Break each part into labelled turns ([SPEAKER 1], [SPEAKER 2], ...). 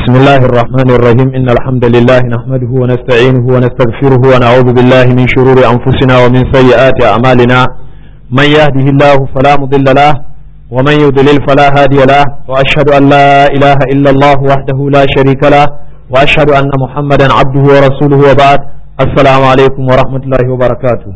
[SPEAKER 1] بسم الله الرحمن الرحيم إن الحمد لله نحمده ونستعينه ونستغفره ونعوذ بالله من شرور أنفسنا ومن سيئات أعمالنا من يهده الله فلا مضل له ومن يضلل فلا هادي له وأشهد أن لا إله إلا الله وحده لا شريك له وأشهد أن محمدا عبده ورسوله وبعد السلام عليكم ورحمة الله وبركاته.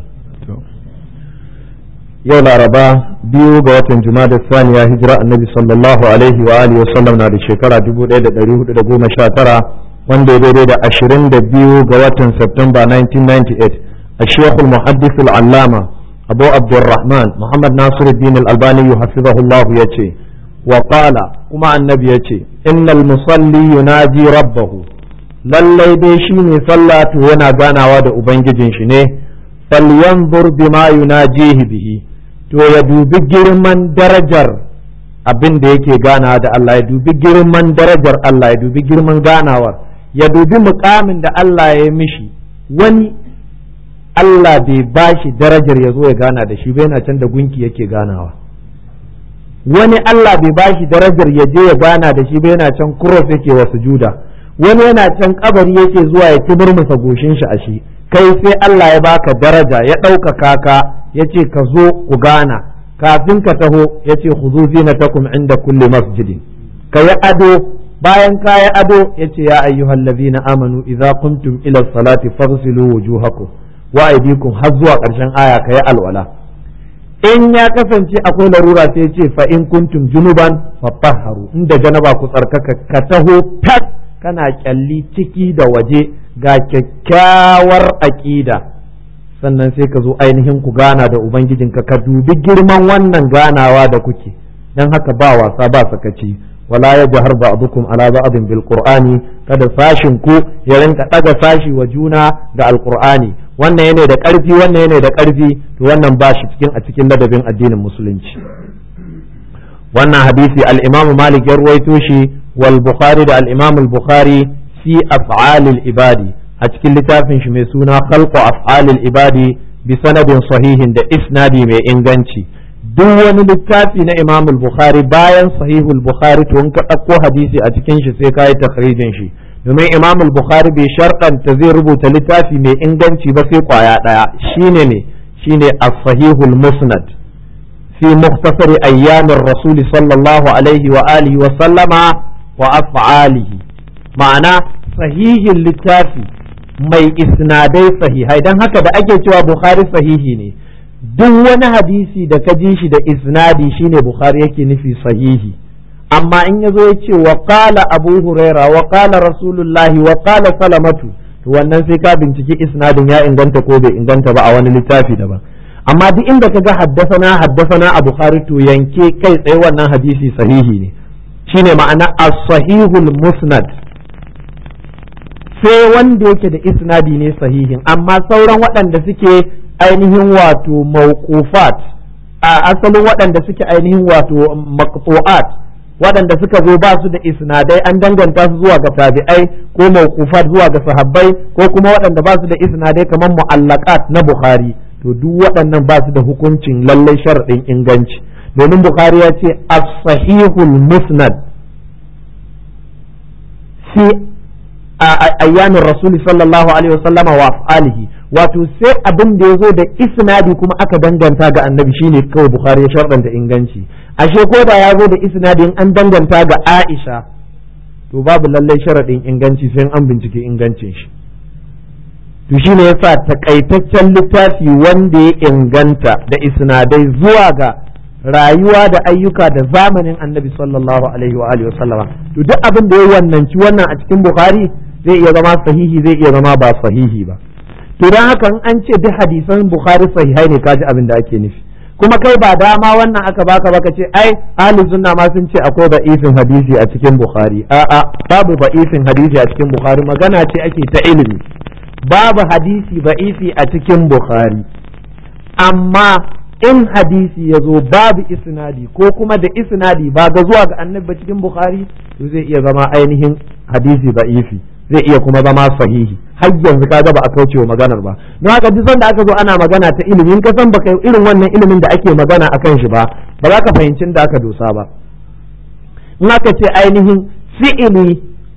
[SPEAKER 1] yau laraba biyu ga watan jumada saniya hijira annabi sallallahu alaihi wa alihi wasallam na da shekara 1419 wanda ya daidai da 22 ga watan Septemba 1998 a shekul muhaddis al'allama abu abdurrahman muhammad nasiruddin al'albani hafizahullah ya ce wa qala kuma annabi ya ce innal musalli yunaji rabbahu lallai dai shi ne sallatu yana ganawa da ubangijin shi ne falyanzur bima yunajihi bihi to ya dubi girman darajar abin da yake ganawa da Allah, ya dubi girman darajar Allah, ya dubi girman ganawar, ya dubi mukamin da Allah ya yi mishi. Wani Allah bai bashi darajar ya zo ya gana da shi ba, yana can da gunki yake ganawa. Wani Allah bai bashi darajar ya je ya gana da shi ba, yana can kuros yake wa sujuda. Wani yana can kabari yake zuwa ya ci murmusa goshin shi a shi. Kai sai Allah ya baka daraja, ya ɗaukaka ka, ya ce ka zo ku gana, kafin ka taho ya ce khuzu zinatakum inda kulli masjidin, ka yi ado, bayan ka yi ado ya ce ya ayyuhal ladhina amanu idza qumtum ila salati faghsilu wujuhakum wa aydikum har zuwa ƙarshen aya ka yi alwala. In ya kasance akwai larura sai ce fa in kuntum junuban fatahharu, inda janaba ku tsarkaka ka taho tas kana kyalli ciki da waje ga kyakkyawar aqida, sannan sai ka zo ainihin ku gana da ubangijinka, ka dubi girman wannan ganawa da kuke. Dan haka ba wasa ba sakaci, wala yajhar ba'dukum ala ba'din bil qur'ani, kada sashin ku ya rinka daga sashi wa juna da alqur'ani, wannan yana da karfi wannan yana da karfi, to wannan ba shi cikin ladabin addinin musulunci. Wannan hadisi al-Imam Malik ya ruwaito shi wal Bukhari da al-Imam al-Bukhari fi af'alil ibadi a cikin littafin shi mai suna khalqu af'alil ibadi bi sanadin sahihin da isnadi mai inganci. Duk wani littafi na Imam al-Bukhari bayan sahihul Bukhari to in ka ɗauko hadisi a cikin shi sai ka yi takhrijin shi, domin Imam al-Bukhari bai sharɗanta zai rubuta littafi mai inganci ba sai kwaya ɗaya, shine ne shine as-sahihul musnad fi mukhtasari ayyamir rasul sallallahu alaihi wa alihi wa sallama wa af'alihi, ma'ana sahihin littafi mai isnadai sahihai. Dan haka da ake cewa Bukhari sahihi ne, duk wani hadisi da ka ji shi da isnadi shine Bukhari yake nufi sahihi. Amma in ya zo ya ce wa qala Abu Huraira wa qala Rasulullahi wa qala Salamatu, to wannan sai ka binciki isnadin ya inganta ko bai inganta ba a wani littafi daban. Amma duk inda ka ga haddasana a Bukhari to yanke kai tsaye wannan hadisi sahihi ne, shine ma'ana as-sahihul musnad. Sai wanda yake da isnadi ne sahihin, amma sauran waɗanda suke ainihin wato mawqufat, a asalin waɗanda suke ainihin wato maqtu'at, waɗanda suka zo ba su da isnadai an danganta su zuwa ga tabi'ai ko mawqufat zuwa ga sahabbai, ko kuma waɗanda ba su da isnadai kamar mu'allaqat na Bukhari, to duk waɗannan ba su da hukuncin lallai sharadin inganci, domin Bukhari ya ce as-sahihul musnad fi ayyamin rasuli sallallahu alaihi wasallam wa af'alihi, wato sai abin da yazo da isnadi kuma aka danganta ga annabi shine kawai Bukhari ya sharɗanta inganci. Ashe ko da ya zo da isnadin an danganta ga Aisha, to babu lallai sharadin inganci sai an bincike ingancin shi. To shine yasa takaitaccen littafi wanda ya inganta da isnadai zuwa ga rayuwa da ayyuka da zamanin annabi sallallahu alaihi wa alihi wasallama, to duk abin da ya wannanci wannan a cikin Bukhari zai iya zama sahihi zai iya zama ba sahihi ba. To dan haka in an ce duk hadisan Bukhari sahihai ne, kaji abin da ake nufi. Kuma kai ba dama wannan aka baka baka ce ai ahli sunna ma sun ce akwai da'ifin hadisi a cikin Bukhari. A'a, babu da'ifin hadisi a cikin Bukhari, magana ce ake ta ilimi. Babu hadisi da'ifi a cikin Bukhari, amma in hadisi ya zo babu isnadi ko kuma da isnadi ba ga zuwa ga annabi ba cikin Bukhari, to zai iya zama ainihin hadisi da'ifi, zai iya kuma zama sahihi. Har yanzu ka ga ba a kauce wa maganar ba. Don haka duk sanda aka zo ana magana ta ilimi, in ka san baka irin wannan ilimin da ake magana akan shi ba za ka fahimci da aka dosa ba. In aka ce ainihin fi'ili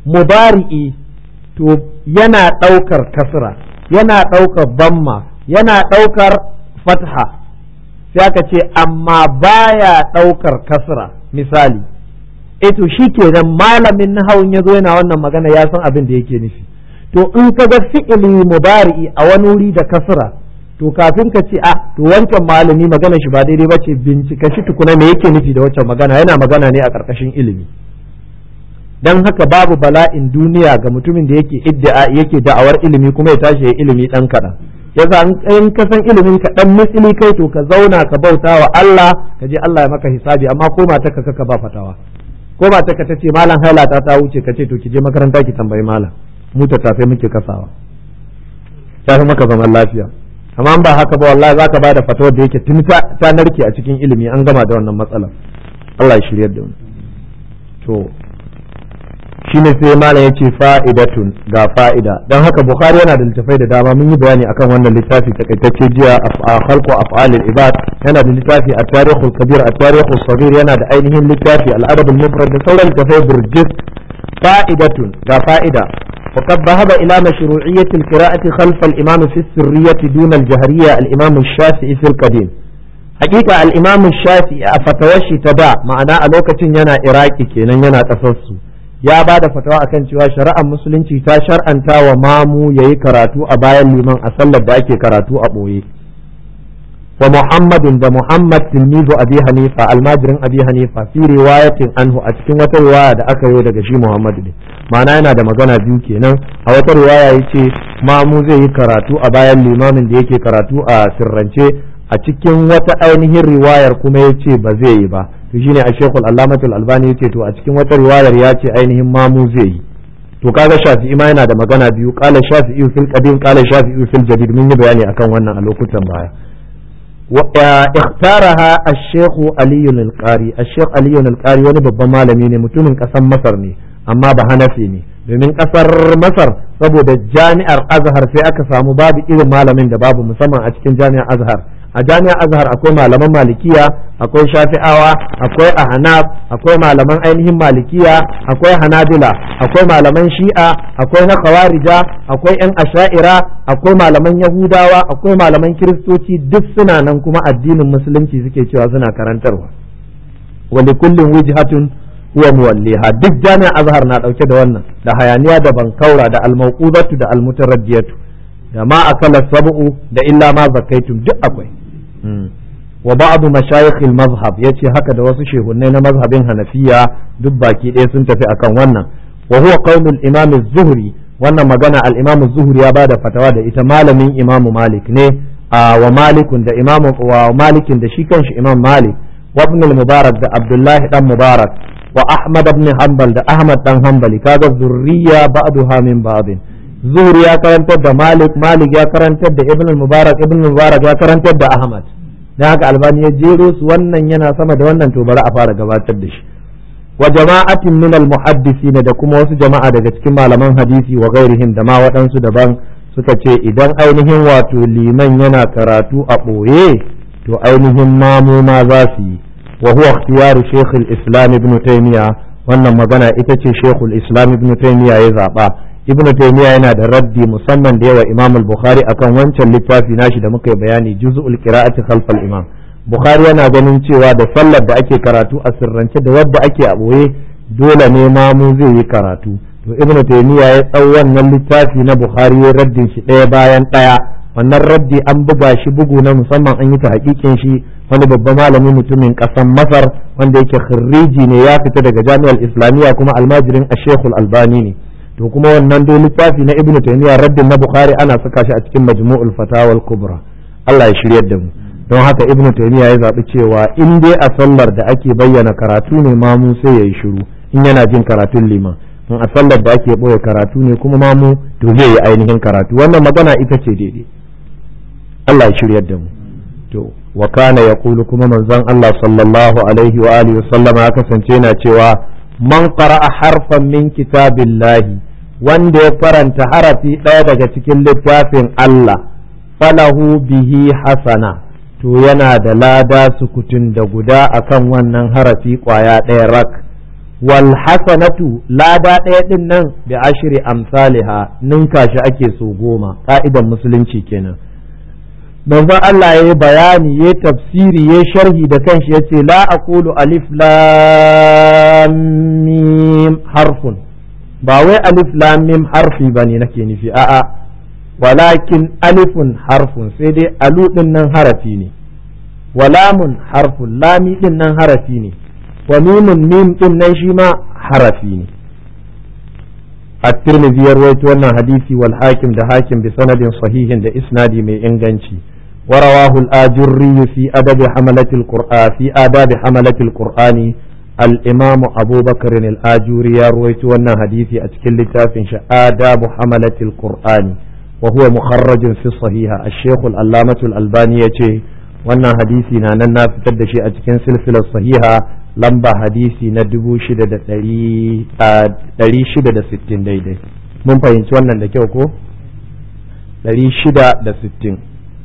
[SPEAKER 1] mudari'i to yana ɗaukar kasra, yana ɗaukar damma, yana ɗaukar fatha, sai aka ce amma baya ɗaukar kasra. Misali, to shi kenan malamin nahawun ya zo yana wannan magana ya san abin da yake nufi. To in ka ga fi'ili mudari'i a wani wuri da kasra, to kafin ka ce to wancan malami magana shi ba daidai ba ce, bincika shi tukuna me yake nufi da wancan magana, yana magana ne a ƙarƙashin ilimi. Dan haka babu bala'in duniya ga mutumin da yake da'awar ilimi kuma ya tashi ya ilimi dan kaɗan. Yasa in ka san ilimin ka dan misali kai to ka zauna ka bauta wa Allah, ka je Allah ya maka hisabi. Amma ko mata ka ba fatawa, ko mata ka tace malam haila ta wuce, ka ce to ki je makaranta ki tambayi malam, mu ta tafe muke kasawa, ta fi maka zaman lafiya. Amma ba haka ba wallahi zaka bada fatawar da yake tun ta narke a cikin ilimi, an gama da wannan matsalar. Allah ya shiryar da mu. To shine sai malam yace fa'idatun, ga fa'ida. Dan haka Bukhari yana da littafai da dama, mun yi bayani akan wannan littafi takaitacce jiya, khalqu af'alil ibad, yana da littafi at-tarikhul kabir, at-tarikhus saghir, yana da ainihin littafi al-adab al-mufrad da sauran littafai burjis. fa'idatun, ga fa'ida. وقد ذهب إلى مشروعية القراءة خلف الإمام في السرية دون الجهرية الإمام الشافعي في القديم. حقيقة الإمام الشافعي فتوشي تدع معنا ألوكة ينا إراكي كينا ينا تفصو ya ba da fatawa akan cewa shari'ar musulunci ta shar'anta wa mamu yayi karatu a bayan liman a sallar da ake karatu a boye. wa Muhammadun da Muhammad tilmizu Abi Hanifa, almajirin Abi Hanifa, fi riwayatin anhu, a cikin wata riwaya da aka yi daga shi Muhammad ne, ma'ana yana da magana biyu kenan. A wata riwaya yace mamu zai yi karatu a bayan limamin da yake karatu a sirrance, a cikin wata ainihin riwayar kuma yace ba zai yi ba. To shine a Sheikhul Allamatul Albani yace to a cikin wata riwayar ya ce ainihin mamu zai yi. To kaga Shafi'i ma yana da magana biyu, qala Shafi'i fil qadim, qala Shafi'i fil jadid, mun yi bayani akan wannan a lokutan baya. wa ikhtaraha Sheikh Ali al-Qari. Sheikh Ali al-Qari wani babban malami ne, mutumin kasar Masar ne, amma ba Hanafi ne, domin kasar Masar saboda jami'ar Azhar sai aka samu babu irin malamin da babu, musamman a cikin jami'ar Azhar. A jami'ar Azhar akwai malaman Malikiya, akwai Shafi'awa, akwai Ahnaf, akwai malaman ainihin Malikiya, akwai Hanabila, akwai malaman Shi'a, akwai na Khawarija, akwai ƴan Asha'ira, akwai malaman Yahudawa, akwai malaman Kiristoci, duk suna nan kuma addinin Musulunci suke cewa suna karantarwa. Wa likullin wijhatun huwa muwalliha. Duk jami'ar Azhar na dauke da wannan, da hayaniya da bankaura da al-mawqudatu da al-mutaraddiyatu da ma akala sab'u da illa ma zakaitum, duk akwai. wa ba'du mashayikh al-mazhab, yace haka da wasu shehunnai na mazhabin Hanafiya duk baki ɗaya sun tafi akan wannan. wa huwa qaulul imam az-Zuhri, wannan magana al-imam az-Zuhri ya bada fatawa da ita, malamin Imam Malik ne, wa Malikun da Imam wa Malikin da shi kanshi Imam Malik, wa ibn al-Mubarak da Abdullah dan Mubarak, wa Ahmad ibn Hanbal da Ahmad dan Hanbali. Kaga zurriya ba'duha min ba'din. Zuhri ya karantar da Malik, Malik ya karantar da Ibn al-Mubarak, Ibn al-Mubarak ya karantar da Ahmad. Dan haka Albani ya jero su, wannan yana sama da wannan, to bari a fara gabatar da shi. Wa jama'atin min al-muhaddisin, da kuma wasu jama'a daga cikin malaman hadisi wa ghairihim, da ma waɗansu daban, suka ce idan ainihin wato liman yana karatu a ɓoye to ainihin mamu ma za su yi. wa huwa ikhtiyaru Sheikh al-Islam Ibn Taymiyyah, wannan magana ita ce Sheikh al-Islam Ibn Taymiyyah ya zaba. Ibn Taymiyyah yana da raddi musamman da yawa Imam al-Bukhari akan wancan littafi nashi da muka yi bayani, juz'ul qira'ati khalf al-imam. Bukhari yana ganin cewa da sallar da ake karatu a sirrance da wadda ake a boye dole ne mamu zai yi karatu. To Ibn Taymiyyah ya tsau wannan littafi na Bukhari ya raddin shi ɗaya bayan ɗaya. Wannan raddi an buga shi bugu na musamman, an yi ta hakikin shi wani babban malami mutumin ƙasar Masar wanda yake khirriji ne, ya fita daga Jami'ar Islamiyya kuma almajirin Sheikh al-Albani ne. To kuma wannan dai littafi na Ibn Taymiyyah raddin na Bukhari ana saka shi a cikin Majmu'ul Fatawa al-Kubra. Allah ya shiryar da mu. Don haka Ibn Taymiyyah ya zabi cewa in dai a sallar da ake bayyana karatu ne mamu sai yayi shiru in yana jin karatun liman. In a sallar da ake boye karatu ne kuma mamu to zai yi ainihin karatu. Wannan magana ita ce daidai. Allah ya shiryar da mu. To wa kana yaqulu, kuma manzon Allah sallallahu alaihi wa alihi wa sallama ya kasance yana cewa man qara'a harfan min kitabillahi, wanda ya faranta harafi ɗaya daga cikin littafin Allah, falahu bihi hasana, to yana da lada sukutun da guda akan wannan harafi ƙwaya ɗaya rak. wal hasanatu lada ɗaya din nan bi ashri amsalha ninka shi ake so 10 ka'idan musulunci kenan. manzon Allah ya yi bayani ya tafsiri ya sharhi da kanshi ya ce la aqulu alif lam mim harfun, ba wai alif lam mim harfi bane nake nufi, a'a walakin alifun harfun, sai dai alu din nan harafi ne, wa lamun harfun, lami din nan harafi ne, wa mimun mim din nan shi ma harafi ne. at-Tirmidhi ya rawaito wannan hadisi wal Hakim da Hakim bi sanadin sahihin da isnadi mai inganci. ورواه الآجري في آداب حملة القرآن الإمام أبو بكر الآجري رويت وانا حديثي أتكل تافنش آداب حملة القرآن وهو مخرج في الصحيحة. الشيخ الألامة الألباني وانا حديثي نانا فتد شيء أتكن سلسلة الصحيحة لمبا حديثي ندبو شدد 660 daidai. mun fahimci wannan da kyau ko 660.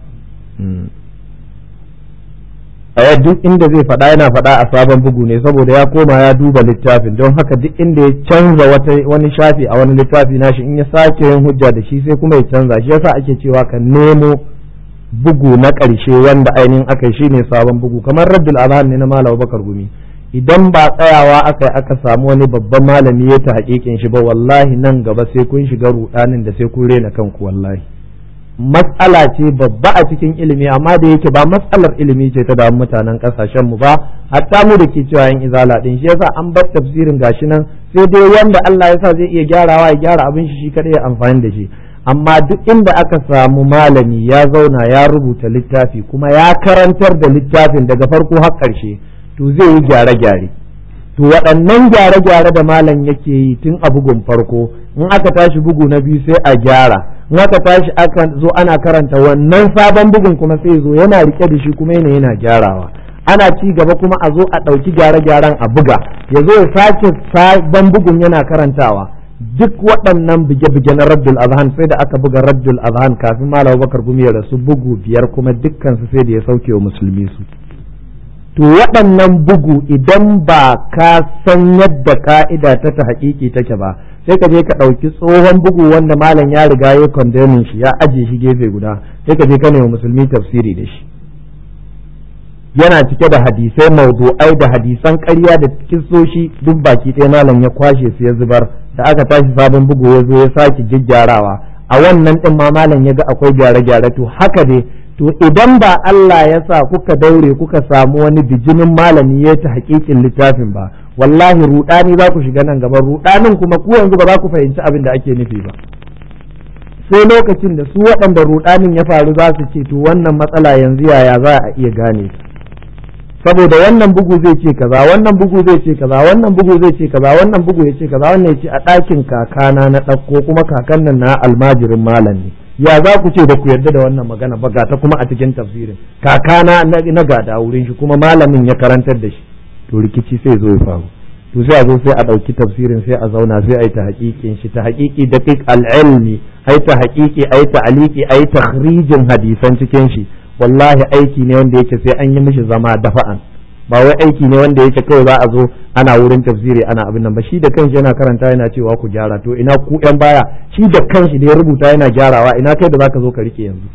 [SPEAKER 1] a duk inda zai faɗa yana faɗa a sabon bugu ne saboda ya koma ya duba littafin, don haka duk inda ya canza wani shafi a wani littafi nashi in ya sake yin hujja da shi sai kuma ya canza shi, yasa ake cewa ka nemo bugu na ƙarshe wanda ainihin aka yi shine sabon bugu. kamar Raddul Adhan ne na Malam Bakar Gumi, idan ba tsayawa aka samu wani babban malami ya ta haƙiƙin shi ba, wallahi nan gaba sai kun shiga ruɗanin da sai kun rena kanku. wallahi matsala ce babba a cikin ilimi, amma da yake ba matsalar ilimi ce ta damu mutanen kasashen mu ba, hatta mu da ke cewa yin izala din, shi yasa an bar tafsirin gashi nan, sai dai wanda Allah ya sa zai iya gyarawa ya gyara abin shi kadai ya amfani da shi. amma duk inda aka samu malami ya zauna ya rubuta littafi kuma ya karantar da littafin daga farko har ƙarshe, to zai yi gyare-gyare. to waɗannan gyare-gyare da malam yake yi tun a bugun farko, in aka tashi bugu na biyu sai a gyara, in aka tashi aka zo ana karanta wannan sabon bugun kuma sai zo yana rike da shi kuma yana gyarawa, ana ci gaba kuma a zo a ɗauki gyare-gyaren a buga, ya zo ya sake sabon bugun yana karantawa. duk waɗannan buge-buge na Raddul Adhan sai da aka buga Raddul Adhan kafin Malam Bakar Gumi ya rasu, bugu 5 kuma dukkan su sai da ya sauke wa musulmi su. to waɗannan bugu idan ba ka san yadda ka'ida ta haƙiƙi take ba, sai ka je ka ɗauki tsohon bugu wanda malam ya riga ya condemning shi ya aje shi gefe guda, sai ka je ka nemi musulmi tafsiri da shi. yana cike da hadisai mawdu'ai da hadisan ƙarya da kissoshi duk baki ɗaya malam ya kwashe su ya zubar. da aka tashi sabon bugu ya zo ya sake gyaggyarawa, a wannan ɗin ma malam ya ga akwai gyare-gyare. to haka dai, to idan ba Allah ya sa kuka daure kuka samu wani bijinin malami ya ta hakikin littafin ba, wallahi rudani za ku shiga nan gaba, rudanin kuma ku yanzu ba za ku fahimci abin da ake nufi ba, sai lokacin da su waɗanda rudanin ya faru za su ce to wannan matsala yanzu yaya za a iya gane ta, saboda wannan bugu zai ce kaza, wannan bugu zai ce kaza, wannan bugu zai ce kaza, wannan bugu ya ce kaza, wannan ya ce a ɗakin kakana na ɗauko kuma kakan nan na almajirin malam ne. ya za ku ce da ku yarda da wannan magana ba, ga ta kuma a cikin tafsirin kakana na gada wurin shi kuma malamin ya karantar da shi, to rikici sai zo ya faru. to sai a zo sai a ɗauki tafsirin sai a zauna sai a yi ta haƙiƙin shi, ta haƙiƙi daqiq al-ilmi, ai ta haƙiƙi ai ta aliki ai takhrijin hadisan cikin shi. wallahi aiki ne wanda yake sai an yi mishi zama dafa'an, ba wai aiki ne wanda yake kawai za a zo ana wurin tafsiri ana abin nan ba. shi da kanshi yana karanta yana cewa ku gyara, to ina ku yan baya, shi da kanshi da ya rubuta yana gyarawa, ina kai da zaka zo ka rike yanzu.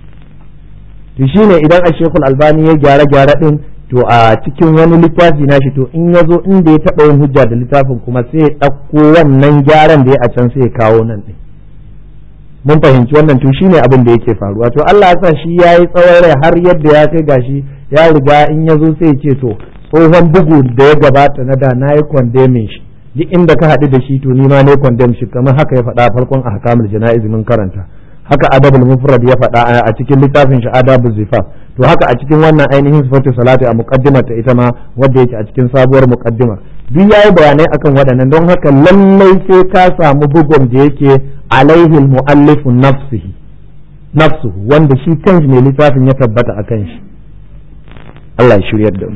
[SPEAKER 1] to shine idan a Sheikhul Albani ya gyara din, to a cikin wani littafi nashi, to in ya zo inda ya taɓa yin hujja da littafin kuma sai ya ɗauko wannan gyaran da ya a can sai ya kawo nan ɗin. mun fahimci wannan, to shine abin da yake faruwa. to Allah ya sa shi yayi tsawon rai har yadda ya kai gashi ya riga in ya zo sai ya ce to tsohon bugu da ya gabata na da na yi condemning shi, duk inda ka haɗu da shi to ni ma ne condemn shi, kamar haka ya faɗa farkon ahkamul jana'iz mun karanta, haka adabul mufrad ya faɗa a cikin littafin shi adabul zifaf, to haka a cikin wannan ainihin sifatu salati a muqaddimar ta ita ma wanda yake a cikin sabuwar muqaddima duk yayi bayanai akan waɗannan. don haka lallai sai ka samu bugun da yake alaihi al-mu'allif nafsuhu wanda shi kanshi ne littafin ya tabbata akan shi. Allah ya shiryar da mu.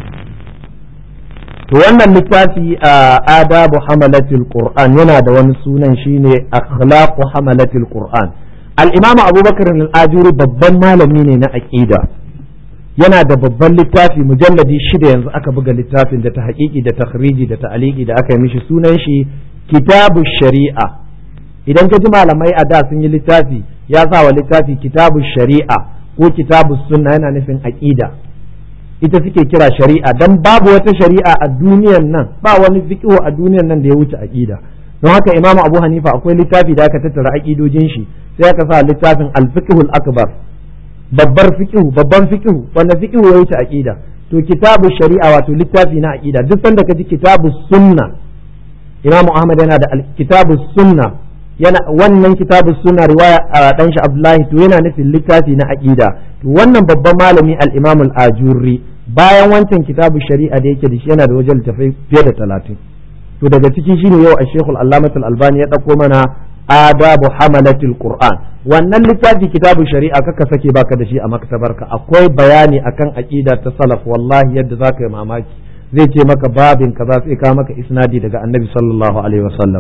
[SPEAKER 1] to wannan littafi a adabu hamalatil qur'an yana da wani sunan shine akhlaqu hamalatil qur'an. al-imam abubakar al-ajuri babban malami ne na aqida, yana da babban littafi mujalladi 6 yanzu aka buga littafin da ta haƙiƙi da takhriji da ta'aliki da aka yi mishi, sunan shi kitabu shari'a. idan ka ji malamai a da sun yi littafi ya sa wa littafi kitabu shari'a ko kitabu sunna, yana nufin aqida, ita suke kira shari'a, dan babu wata shari'a a duniyan nan, ba wani fiqh a duniyan nan da ya wuce aqida. don haka imamu abu hanifa akwai littafi da aka tattara aqidojin shi, sai aka sa littafin al-fiqhul akbar, babban fiqh wanda fiqh ya wuce aqida. to kitabu shari'a wato littafi na aqida. duk sanda ka ji kitabu sunna, imamu ahmad yana da kitabu sunna, yana wannan kitabu sunna riwaya a dan shi abdullahi, to yana nufin littafi na aqida. to wannan babban malami al-imam al-ajurri bayan wancan kitabu shari'a da yake da shi yana da wajen littafai fiye da 30. to daga ciki shine yau al-shaykh al-allamatul albani ya dauko mana adabu hamalatul qur'an. wannan littafi kitabu shari'a kaka sake baka da shi a maktabarka, akwai bayani akan aqida ta salaf, wallahi yadda zaka yi mamaki. zai ce maka babin kaza, sai ka maka isnadi daga annabi sallallahu alaihi wasallam.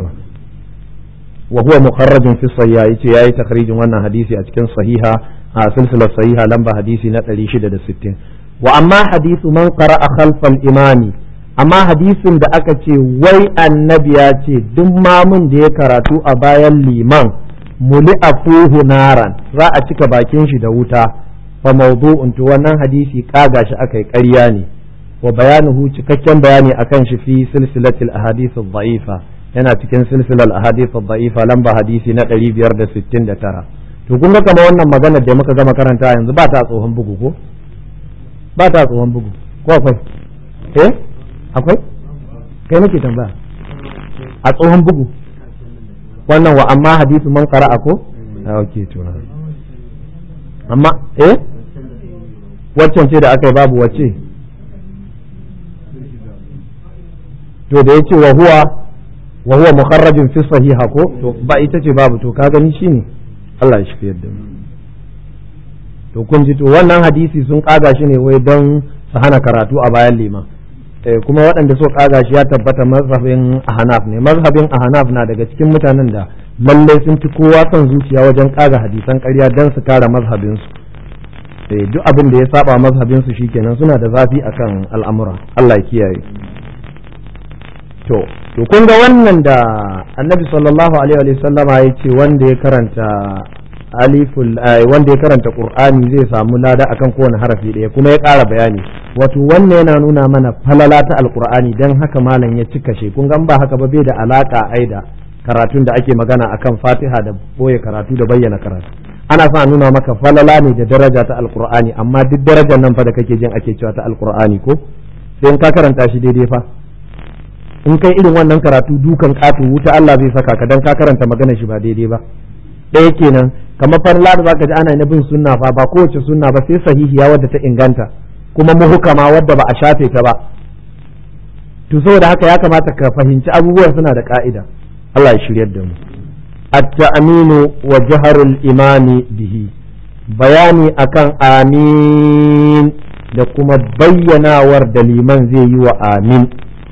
[SPEAKER 1] wa huwa mukharrajun fi sahiha, yace yayi takhrijin wannan hadisi a cikin sahiha, a silsilar sahiha lamba hadisi na 660. wa amma hadithu man qara'a khalfal imami, amma hadisin da aka ce wai annabi ya ce duk mamun da ya karatu a bayan liman muli'a fuhu naran, za a cika bakin shi da wuta, fa mawdu'un, to wannan hadisi kaga shi akai ƙarya ne. wa bayanuhu, cikakken bayani akan shi fi silsilatil ahadith ad-da'ifa, yana cikin silsilar ahadith ad-da'ifa lamba hadisi na 569. to kun ga kamar wannan maganar da muka gama karanta yanzu ba ta tsohon bugu ko ba ta tsohon bugu ko akwai akwai kai nake tambaya a tsohon bugu wannan wa amma hadithu man qara'a ko okay to amma waccan ce da aka yi babu wacce to da yace wa huwa mukharrajun fi sahiha ko to ba ita ce babu, to ka gani shine Allah ya shi yadda to kun ji to wannan hadisi sun kaga shi ne wai don su hana karatu a bayan liman. kuma waɗanda so kaga shi ya tabbata mazhabin ahnaf ne. mazhabin ahnaf na daga cikin mutanen da lallai sun ci kowa son zuciya wajen kaga hadisan ƙarya don su kare mazhabin su. duk abin da ya saba mazhabin su shikenan suna da zafi akan al'amura. Allah ya kiyaye. to kun ga wannan da annabi sallallahu alaihi wa sallama ya ce wanda ya karanta wanda ya karanta qur'ani zai samu lada akan kowane harafi ɗaya, kuma ya ƙara bayani. wato wannan yana nuna mana falala ta alqur'ani, dan haka malam ya cika shi. kun ga ba haka ba bai da alaka aida karatun da ake magana akan fatiha da boye karatu da bayyana karatu. ana sa nuna maka falala ne da daraja ta alqur'ani, amma duk darajar nan fa da kake jin ake cewa ta alqur'ani ko sai in ka karanta shi daidai fa. in kai irin wannan karatu dukan katu wuta Allah zai saka ka dan ka karanta magana shi ba daidai ba. ɗaya kenan, kamar farla da zaka ji ana na bin sunna fa ba kowace sunna ba sai sahihiya wadda ta inganta, kuma muhukama wadda ba a shafe ta ba. to saboda haka ya kamata ka fahimci abubuwan suna da ka'ida. Allah ya shiryar da mu. at-ta'minu wa jahrul imani bihi, bayani akan amin da kuma bayyanawar da liman zai yi wa amin.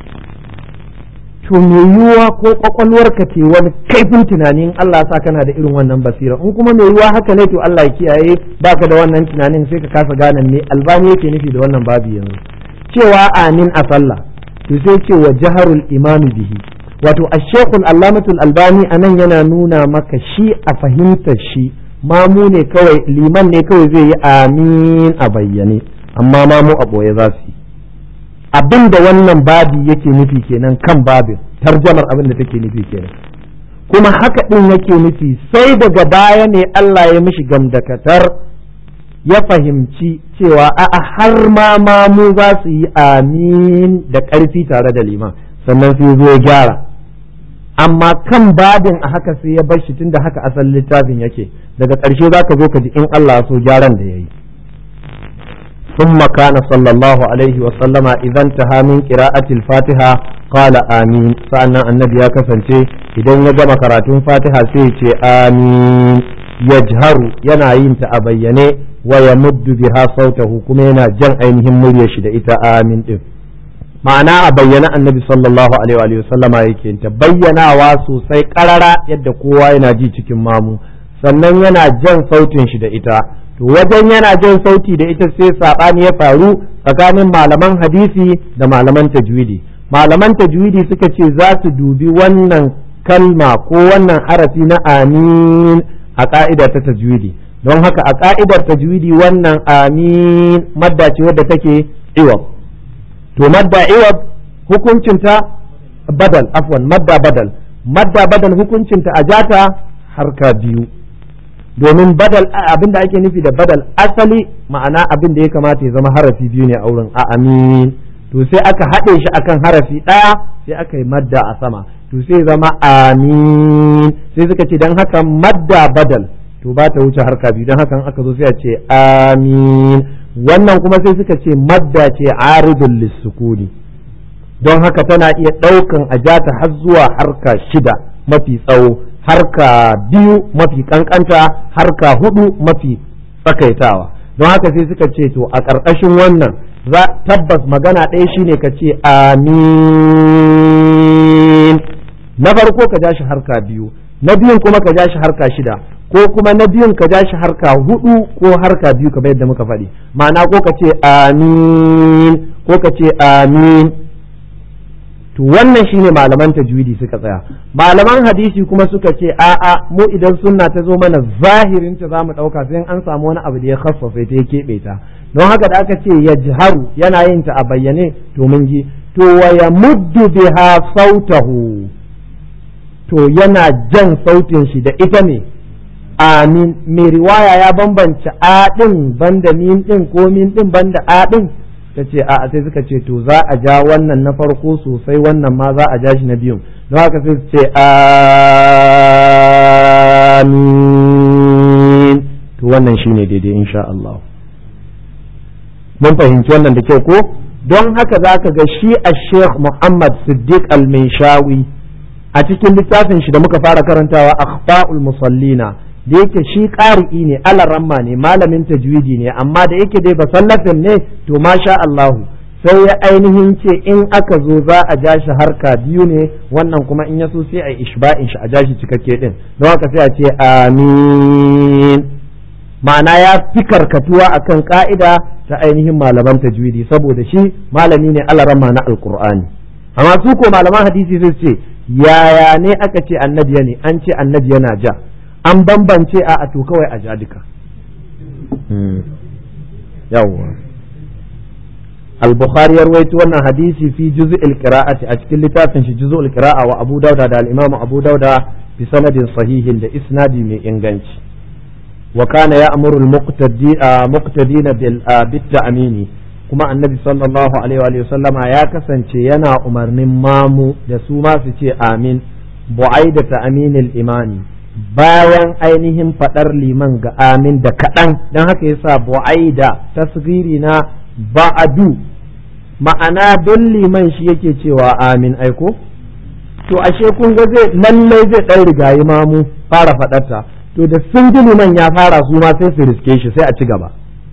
[SPEAKER 1] to me yiwuwa ko kwakwalwarka ke wani kaifin tunanin Allah sa kana da irin wannan basira, in kuma me yiwuwa haka ne to Allah ya kiyaye baka da wannan tunanin sai ka kasa gane me albani yake nufi da wannan babu yanzu. cewa amin a sallah to sai ce wa jaharul imami bihi, wato ash-shaykhul allamatul albani anan yana nuna maka shi a fahimtar shi mamu ne kawai, liman ne kawai zai yi amin a bayyane, amma mamu a boye za su yi. abin da wannan babi yake nufi kenan kan babin, tarjamar abin da take nufi kenan. kuma haka din yake nufi sai daga baya ne Allah ya mishi gamdakatar ya fahimci cewa a'a har ma mamu za su yi amin da ƙarfi tare da liman, sannan sai zo ya gyara. amma kan babin a haka sai ya bar shi tunda haka asalin littafin yake, daga ƙarshe za ka zo ka ji in Allah so gyaran da ya yi. ثم كان صلى الله عليه وسلم إذا انتهى من قراءة الفاتحة قال آمين. فأنا النبي كسنتي إذا يجمع قراءة الفاتحة سيتي آمين، يجهر ينعين تأبيني ويمد بها صوته كمينا جن أينهم مريشد إتا آمين. معنى أبين النبي صلى الله عليه وسلم يكين تبينا واسو سيقرر يد قوة ينجي تكمامو، sannan yana jan sautin shi da ita to wajen yana jan sauti da ita sai sabani ya faru tsakanin malaman hadisi da malaman tajwidi. Malaman tajwidi suka ce za su dubi wannan kalma ko wannan harafi na amin a ka'ida ta tajwidi, don haka a ka'idar tajwidi wannan amin madda ce wadda take iwab. To madda iwab hukuncinta badal, afwan madda badal hukuncinta a jata harka biyu, domin badal abinda ake nufi da badal asali ma'ana abin da ya kamata ya zama harafi biyu ne a wurin amin, to sai aka haɗe shi akan harafi ɗaya sai aka yi madda a sama, to sai zama amin. Sai suka ce don haka madda badal to ba ta wuce harka biyu, don haka aka zo sai a ce amin. Wannan kuma sai suka ce madda ce aridul lissukuni, don haka tana iya ɗaukan ajata har zuwa harka 6 mafi tsawo, harka 2 mafi kankanta, harka 4 mafi tsakaitawa. Don haka sai suka ce to a ƙarƙashin wannan tabbas magana ɗaya shine ka ce amin. Na farko ka ja shi harka 2, na biyun kuma ka ja shi harka 6, ko kuma na biyun ka ja shi harka 4 ko harka 2 kamar yadda muka faɗi, ma'ana ko ka ce amin ko ka ce amin. To wannan shine malaman tajwidi suka tsaya. Malaman hadisi kuma suka ce a'a mu idan sunna ta zo mana zahirin ta zamu dauka sai an samu wani abu da ya khaffafe ta ya kebe ta. Don haka da aka ce yajharu yana yin ta a bayyane to mun ji, to wa yamuddu biha sautahu, to yana jan sautin shi da ita ne amin. Mai riwaya ya bambance a din banda min din ko min din banda a din, ta ce a sai suka ce to za a ja wannan na farko sosai, wannan ma za a ja shi na biyun, don haka sai su ce amin. To wannan shine daidai insha Allah. Mun fahimci wannan da kyau ko? Don haka za ka ga shi a Sheikh Muhammad Siddiq Al-Minshawi a cikin littafin shi da muka fara karantawa Akhfa'ul Musallina, da yake shi ƙari'i ne, alaramma ne, malamin tajwidi ne, amma da yake dai basallafin ne, to masha Allahu sai ya ainihin ce in aka zo za a ja shi harka 2 ne, wannan kuma in ya so sai a ishba'in shi a ja shi cikakke din, don haka sai a ce amin. Ma'ana ya fi karkatuwa akan ka'ida ta ainihin malaman tajwidi, saboda shi malami ne alaramma na alqur'ani. Amma su ko malaman hadisi sai ce yaya ne aka ce annabi ne, an ce annabi yana ja, an bambance a to kawai a ja duka. Yawwa al-Bukhari ya rawaito wannan hadisi fi juz'il qira'ati a cikin littafin shi juz'ul qira'a wa Abu Dawud da al-Imam Abu Dawud bi sanadin sahihin da isnadi mai inganci. Wa kana ya'muru al-muqtadina bit ta'mini, kuma annabi sallallahu alaihi wa sallama ya kasance yana umarnin mamu da su ma su ce amin, bu'aida ta'minil imani, bayan ainihin fadar liman ga amin da kaɗan, don haka yasa bu'aida tasghiri na ba'adu, ma'ana don liman shi yake cewa amin aiko. To ashe kun ga lallai zai ɗan rigayi mamu fara faɗarta, to da sun ji liman ya fara su ma sai su riske shi sai a ci gaba.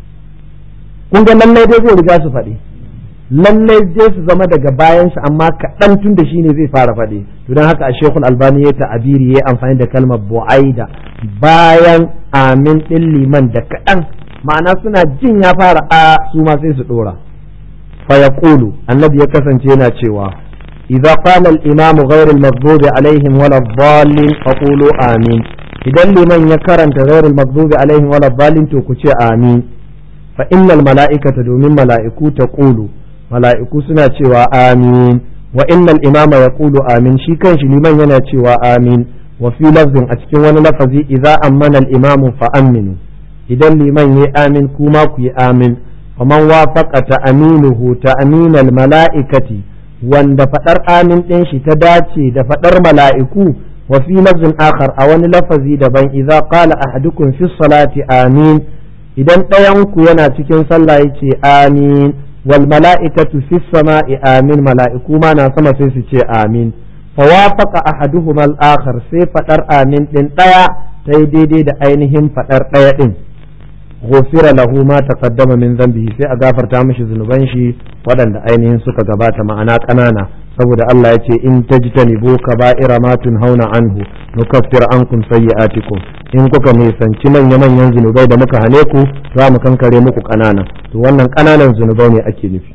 [SPEAKER 1] Kun ga lallai dai zai riga su faɗi, lallai zai su zama daga bayan shi, amma kaɗan tun da shi ne zai fara faɗi. To don haka a Sheikhul Albani ya ta'abiri ya amfani da kalmar bu'aida bayan amin ɗin liman da kaɗan, ma'ana suna jin ya fara a su ma sai su ɗora. Fa yaqulu, annabi ya kasance yana cewa idza qala al-imam ghayr al-maghdubi alaihim wala ad-dallin faqulu amin. Idan liman ya karanta ghayr al-maghdubi alaihim wala ad-dallin to ku ce amin. Fa innal mala'ikata, domin mala'iku taqulu, mala'iku suna cewa amin, wa innal imama yaqulu amin, shi kanshi liman yana cewa amin. Wa fi lafzin, a cikin wani lafazi, idza ammana al-imamu fa aminu, idan liman yi amin kuma ku yi amin. Wa man wafaqa ta'minuhu ta'minal mala'ikati, wanda fadar amin din shi ta dace da fadar mala'iku. Wa fi lafzin akhar, a wani lafazi daban, idza qala ahadukum fi salati amin, idan ɗayan ku yana cikin sallah yace amin, wal mala'ikatu fi sama'i amin, mala'iku ma na sama sai su ce amin. Fa wafaqa ahaduhuma al-akhar, sai fadar amin din ɗaya ta yi daidai da ainihin fadar ɗaya din. ghufira lahu ma taqaddama min dhanbihi sai a gafarta mishi zunuban shi waɗanda ainihin suka gabata ma'ana ƙanana saboda Allah ya ce in tajtanibu kaba'ira ma tunhauna anhu nukaffir ankum sayyi'atikum in kuka nisanci manya-manyan zunubai da muka hane ku za mu kankare muku ƙanana to wannan ƙananan zunubai ne ake nufi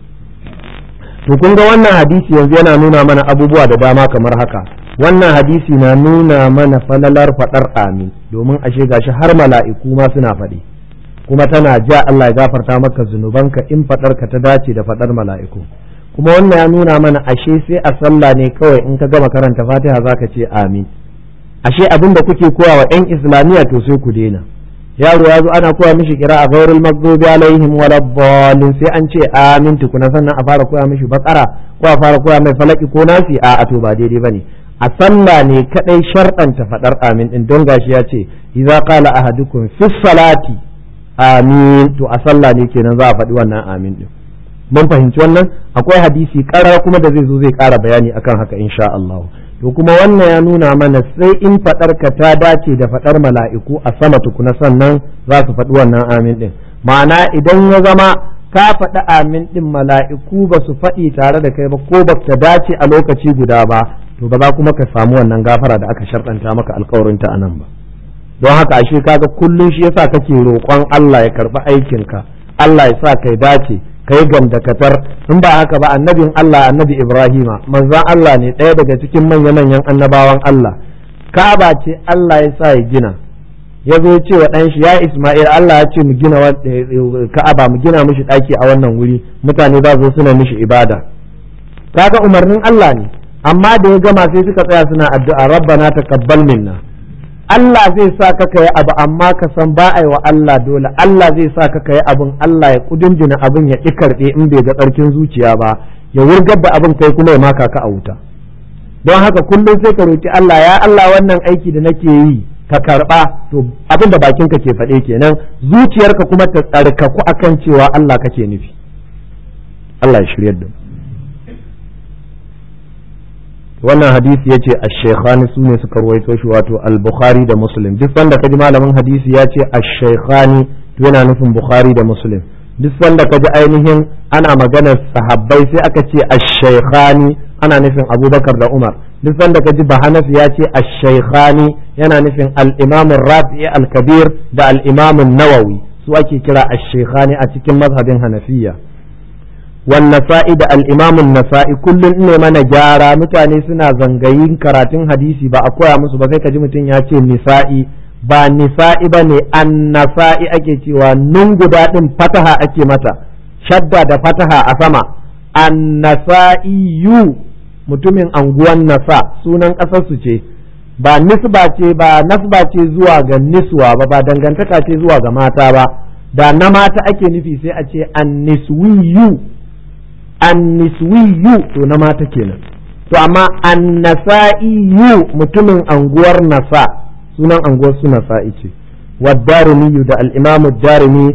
[SPEAKER 1] to kun ga wannan hadisi yanzu yana nuna mana abubuwa da dama kamar haka wannan hadisi na nuna mana falalar faɗar amin domin ashe gashi har mala'iku ma suna faɗi kuma tana ja Allah ya gafarta maka zunubanka in faɗar ka ta dace da faɗar mala'iku kuma wannan ya nuna mana ashe sai a sallah ne kawai in ka gama karanta Fatiha zaka ce amin ashe abin da kuke koya wa ɗan islamiyya to sai ku daina yaro ya zo ana koya mishi kira a ghairul maghdubi alaihim waladdallin sai an ce amin tukuna sannan a fara koya mishi bakara ko a fara koya mai falaki ko nasi a to ba daidai bane a sallah ne kadai sharɗanta faɗar amin din don gashi ya ce idza qala ahadukum fi salati amin to a sallah ne kenan za a faɗi wannan amin din mun fahimci wannan akwai hadisi ƙarara kuma da zai zo zai ƙara bayani akan haka insha Allah to kuma wannan ya nuna mana sai in faɗar ka ta dace da faɗar mala'iku a sama tukuna sannan za su faɗi wannan amin din ma'ana idan ya zama ka faɗi amin din mala'iku ba su faɗi tare da kai ba ko ba ta dace a lokaci guda ba to ba za kuma ka samu wannan gafara da aka sharɗanta maka alƙawarinta a nan ba don haka ashe kaga kullum shi yasa kake roƙon Allah ya karɓi aikinka Allah ya sa kai dace kai gandakatar in ba haka ba annabin Allah annabi Ibrahima manzon Allah ne ɗaya daga cikin manya-manyan annabawan Allah Ka'aba ce Allah ya sa ya gina ya zo ce wa ɗan shi ya Isma'il Allah ya ce mu gina Ka'aba mu gina mishi ɗaki a wannan wuri mutane za su suna mishi ibada kaga umarnin Allah ne amma da ya gama sai suka tsaya suna addu'a rabbana taqabbal minna Allah zai sa ka kai abu amma ka san ba a yi wa Allah dole Allah zai sa ka kai abin Allah ya kudindina abin ya ƙi karɓe in bai ga tsarkin zuciya ba ya wurgar da abin kai kuma ya maka ka a wuta don haka kullum sai ka roki Allah ya Allah wannan aiki da nake yi ka karɓa to abin da bakin ka ke faɗe kenan zuciyarka kuma ta tsarkaku akan cewa Allah kake nufi Allah ya shiryar da mu wannan hadisi yace ash-shaykhani sune suka ruwaito shi wato al-bukhari da muslim duk sanda kaji malamin hadisi yace ash-shaykhani to yana nufin bukhari da muslim duk sanda kaji ainihin ana maganar sahabbai sai aka ce ash-shaykhani ana nufin abubakar da umar duk sanda kaji bahanafi yace ash-shaykhani yana nufin al-imam ar-rafi'i al-kabir da al-imam an-nawawi su ake kira ash-shaykhani a cikin mazhabin hanafiya والنسائي da al'imamun nasa'i kullum ne mana gyara mutane suna zangayin karatun hadisi ba a koya musu ba sai ka ji mutum ya ce nisa'i ba nisa'i ba ne an nasa'i ake cewa nun guda ɗin fataha ake mata shadda da fataha a sama an nasa'iyu mutumin anguwan nasa sunan ƙasarsu ce ba nisba ce ba nasba ce zuwa ga niswa ba dangantaka ce zuwa ga mata ba da na mata ake nufi sai a ce an niswiyu anniswiyu to na mata kenan to amma annasa'iyu mutumin anguwar nasa sunan anguwar su nasa'i ce wadarimi da al-imam ad-darimi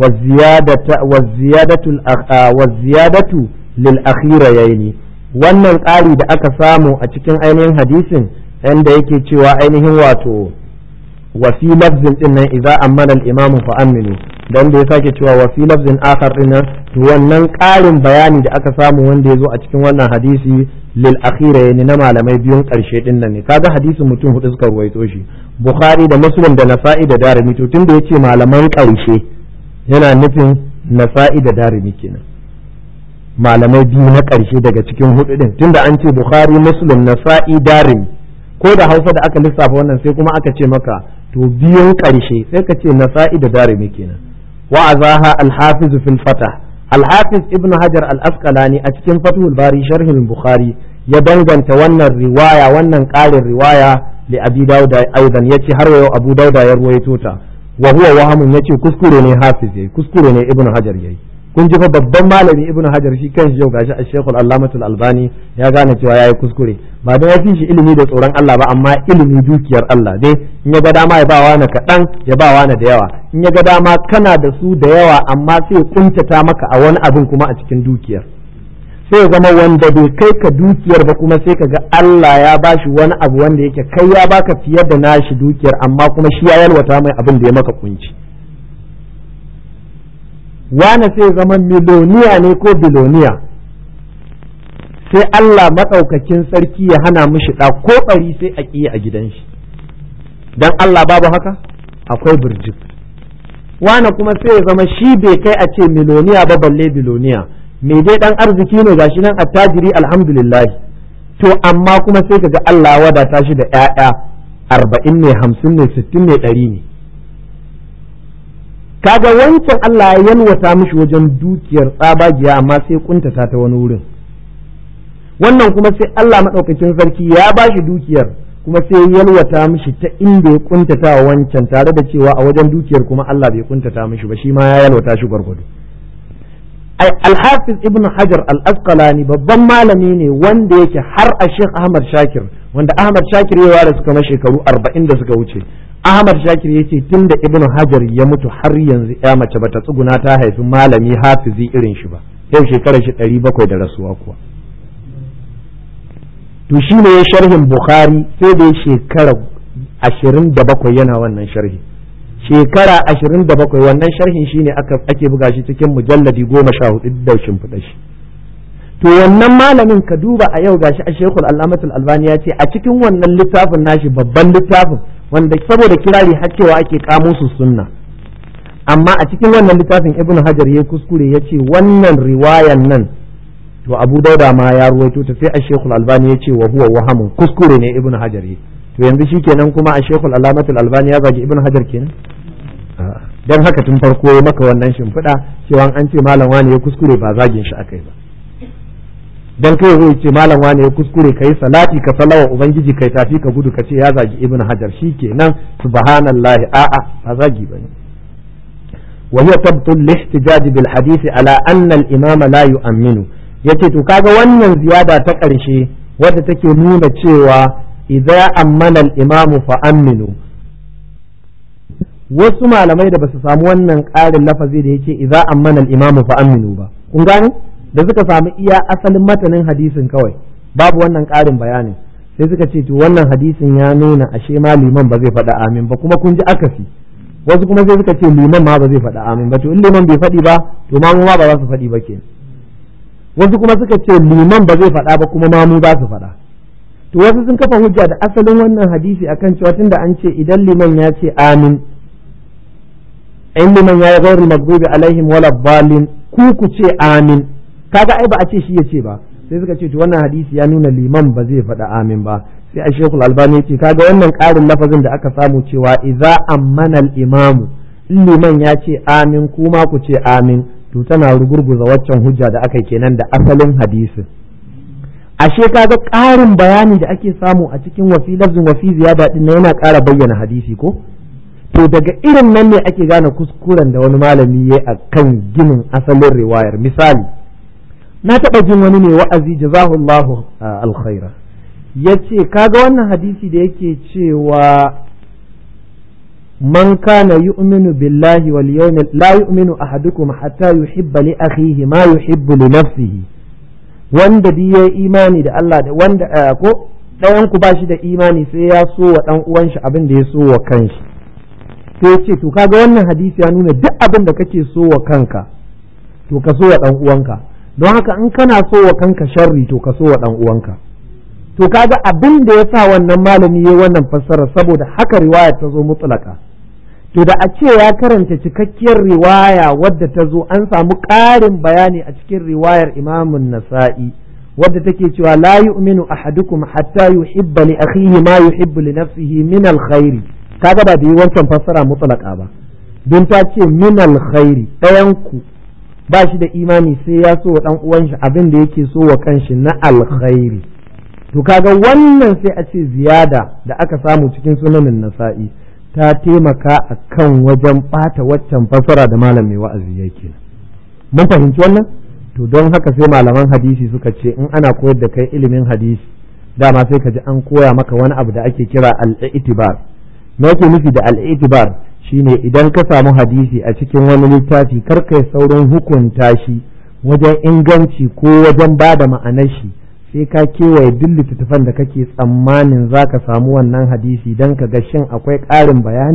[SPEAKER 1] waziyadatu lil akhirayaini wannan ƙari da aka samu a cikin ainihin hadisin inda yake cewa ainihin wato wa fi lafzin din nan idza amana al-imam fa aminu dan da ya sake cewa wa fi lafzin akhar din nan to wannan ƙarin bayani da aka samu wanda ya zo a cikin wannan hadisi lil akhirayn na malamai biyun ƙarshe din nan ne kaga hadisin mutum hudu suka ruwaito shi bukhari da muslim da nasa'i da darimi to tunda yace malaman ƙarshe yana nufin nasa'i da darimi kenan malamai biyu na ƙarshe daga cikin hudu din tunda an ce bukhari muslim nasa'i darimi ko da hausa da aka lissafa wannan sai kuma aka ce maka to biyun ƙarshe sai ka ce nasa'i da darimi kenan wa'azaha al-hafiz fil fatah al-hafiz ibn hajar al-asqalani a cikin fathul bari sharh al-bukhari ya danganta wannan riwaya wannan ƙarin riwaya li abi dauda aidan yace har yau abu dauda ya ruwaito ta wa huwa wahamun yace kuskure ne hafiz yayi kuskure ne ibn hajar yayi kun ji fa babban malami ibnu hajar shi kanshi yau gashi al-shaykh al-allamatul albani ya gane cewa yayi kuskure ba da ya fi shi ilimi da tsoron Allah ba amma ilimi dukiyar Allah dai in ya ga dama ya ba wani kaɗan ya ba wani da yawa in ya ga dama kana da su da yawa amma sai kuntata maka a wani abin kuma a cikin dukiyar sai ya zama wanda bai kai ka dukiyar ba kuma sai ka ga Allah ya bashi wani abu wanda yake kai ya baka fiye da nashi dukiyar amma kuma shi ya yalwata mai abin da ya maka kunci wane sai zama miloniya ne ko biloniya, sai Allah maɗaukakin sarki ya hana mishi ɗa ko ɓari sai a ƙiya a gidan shi. Dan Allah babu haka? Akwai birjik. Wane kuma sai ya zama shi bai kai a ce miloniya ba balle biloniya, me dai ɗan arziki ne gashi nan attajiri alhamdulillah, to amma kuma sai kaga Allah ya wadata shi da ƴaƴa 40 ne 50 ne 60 ne 100 ne. Kaga wancan Allah ya yalwata mishi wajen dukiyar tsabagiya amma sai kuntata ta wani wurin, wannan kuma sai Allah maɗaukakin sarki ya ba shi dukiyar kuma sai yalwata mishi ta inda ya kuntata wa wancan, tare da cewa a wajen dukiyar kuma Allah bai kuntata mishi ba, shi ma ya yalwata shi gwargwado. Al-Hafiz Ibn Hajar Al-Asqalani babban malami ne wanda yake har a Sheikh Ahmad Shakir, wanda Ahmad Shakir ya ware suka shekaru 40 da suka wuce. Ahmad Shakir ya ce tun da Ibn Hajar ya mutu har yanzu ya mace bata tsuguna ta haifi malami hafizi irin shi ba, yau shekarar shi 700 da rasuwa kuwa. To shi ne sharhin Bukhari sai da shekara 27 yana wannan sharhi, shekara 27 wannan sharhin shine ake buga shi cikin mujalladi 14 da shimfiɗa shi. To wannan malamin ka duba a yau gashi a Sheikhul Allamatul Albani ya ce a cikin wannan littafin nashi babban littafin wanda saboda kirari har cewa ake kamusu sunna, amma a cikin wannan littafin Ibn Hajar ya kuskure ya ce wannan riwayan nan to Abu Dauda ma ya ruwaito ta, sai a Sheikhul Albani ya ce wa huwa wahamun, kuskure ne Ibn Hajar ya. To yanzu shikenan kuma a Sheikhul Allamatul Albani ya zagi Ibn Hajar kenan? Dan haka tun farko ya maka wannan shimfiɗa cewa an ce malam wani ya kuskure ba zagin shi akai ba, dan kai zai ce malam wani ya kuskure kai salati ka salawa ubangiji kai tafi ka gudu ka ce ya zagi Ibn Hajar shikenan subhanallahi, a'a ba zagi bane. wa hiya tabtul lihtijaj bil hadith ala anna al imam la yu'minu, yace to kaga wannan ziyada ta ƙarshe wadda take nuna cewa idza ammana al imam fa aminu. Wasu malamai da basu samu wannan ƙarin lafazi da yake idza ammana al imam fa aminu ba, kun gane, da suka samu iya asalin matanin hadisin kawai babu wannan ƙarin bayanin, sai suka ce to wannan hadisin ya nuna ashe ma liman ba zai faɗa amin ba, kuma kun ji akasi. Wasu kuma sai suka ce liman ma ba zai faɗa amin ba, to in liman bai faɗi ba to mamu ma ba za su faɗi ba ke. Wasu kuma suka ce liman ba zai faɗa ba kuma mamu za su faɗa. To wasu sun kafa hujja da asalin wannan hadisi akan cewa tunda an ce idan liman ya ce amin, in liman ya yi ghairul maghdubi alaihim wala dhalin, ku ce amin, kaga ai ba a ce shi ya ce ba, sai suka ce to wannan hadisi ya nuna liman ba zai faɗa amin ba. Sai a Sheikhul Albani ce kaga wannan ƙarin lafazin da aka samu cewa idza ammana al-imamu, in liman ya ce amin kuma ku ce amin, to tana rugurguza waccan hujja da aka kenan da asalin hadisin. Ashe kaga ƙarin bayani da ake samu a cikin wafi lafzin wafi ziyada din yana ƙara bayyana hadisi ko? To daga irin nan ne ake gane kuskuren da wani malami ya a kan ginin asalin riwayar. Misali, na taɓa jin wani ne wa'azi jazahullahu alkhaira, ya ce kaga wannan hadisi da yake cewa man kana yu'minu billahi wal yawmil la yu'minu ahadukum hatta yuhibba li akhihi ma yuhibbu li nafsihi, wanda bi yayi imani da Allah da wanda ko ɗayan ku bashi da imani sai ya so wa dan uwan shi abin da ya so wa kanshi. Sai ya ce to kaga wannan hadisi ya nuna duk abin da kake so wa kanka to ka so wa dan uwanka, don haka in kana so wa kanka sharri to ka so wa dan uwanka. To kaga abin da ya sa wannan malami yayi wannan fassara saboda haka riwaya ta zo mutlaka. To da a ce ya karanta cikakkiyar riwaya wadda ta zo an samu ƙarin bayani a cikin riwayar Imam Nasa'i wadda take cewa la yu'minu ahadukum hatta yuhibba li akhihi ma yuhibbu li nafsihi min alkhairi, kaga ba da yi wancan fassara mutlaka ba, don ta ce min alkhairi, ɗayan ku ba shi da imani sai ya so wa dan uwan shi abin da yake so wa kanshi na alkhairi. To kaga wannan sai a ce ziyada da aka samu cikin sunanin Nasa'i ta taimaka a kan wajen ɓata waccan fasara da malam mai wa'azi yake. Mun fahimci wannan? To don haka sai malaman hadisi suka ce in ana koyar da kai ilimin hadisi dama sai ka ji an koya maka wani abu da ake kira al-i'tibar. Me yake nufi da al-i'tibar? Shine idan ka samu hadisi a cikin wani littafi kar kai saurin hukunta shi wajen inganci ko wajen ba da ma'anar shi, sai ka kewaye duk littattafan da kake tsammanin za ka samu wannan hadisi don ka ga shin akwai ƙarin bayani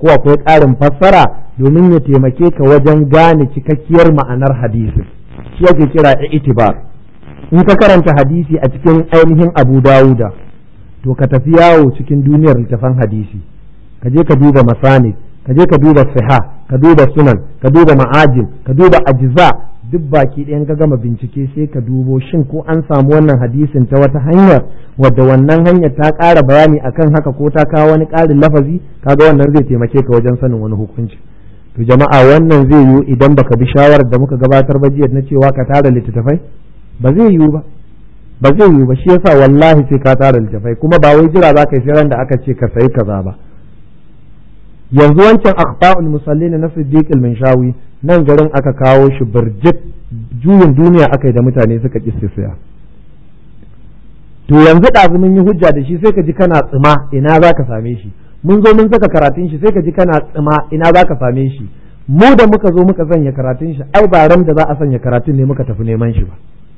[SPEAKER 1] ko akwai ƙarin fassara domin ya taimake ka wajen gane cikakkiyar ma'anar hadisi. Shi yake kira i'tibar. In ka karanta hadisi a cikin ainihin Abu Dawuda to ka tafi yawo cikin duniyar littafan hadisi, ka je ka duba masanid, ka je ka duba siha, ka duba sunan, ka duba ma'ajin, ka duba ajza, duk baki ɗayan ka gama bincike sai ka dubo shin ko an samu wannan hadisin ta wata hanyar wadda wannan hanyar ta ƙara bayani akan haka ko ta kawo wani ƙarin lafazi, kaga wannan zai taimake ka wajen sanin wani hukunci. To jama'a wannan zai yiwu idan baka bi shawarar da muka gabatar ba jiya na cewa ka tara littattafai, ba zai yiwu ba zai yiwu ba. Shi yasa wallahi sai ka tara littattafai, kuma ba wai jira za ka yi sai da aka ce ka sayi kaza ba. Yanzu wancan akhta'ul musallin na Siddiq al-Minshawi nan garin aka kawo shi birjit, juyin duniya aka yi da mutane suka ƙi saya. To yanzu ɗazu mun yi hujja da shi sai ka ji kana tsima ina za ka same shi, mun zo mun saka karatun shi sai ka ji kana tsima ina za ka same shi. Mu da muka zo muka sanya karatun shi ai ba ran da za a sanya karatun ne muka tafi neman shi ba.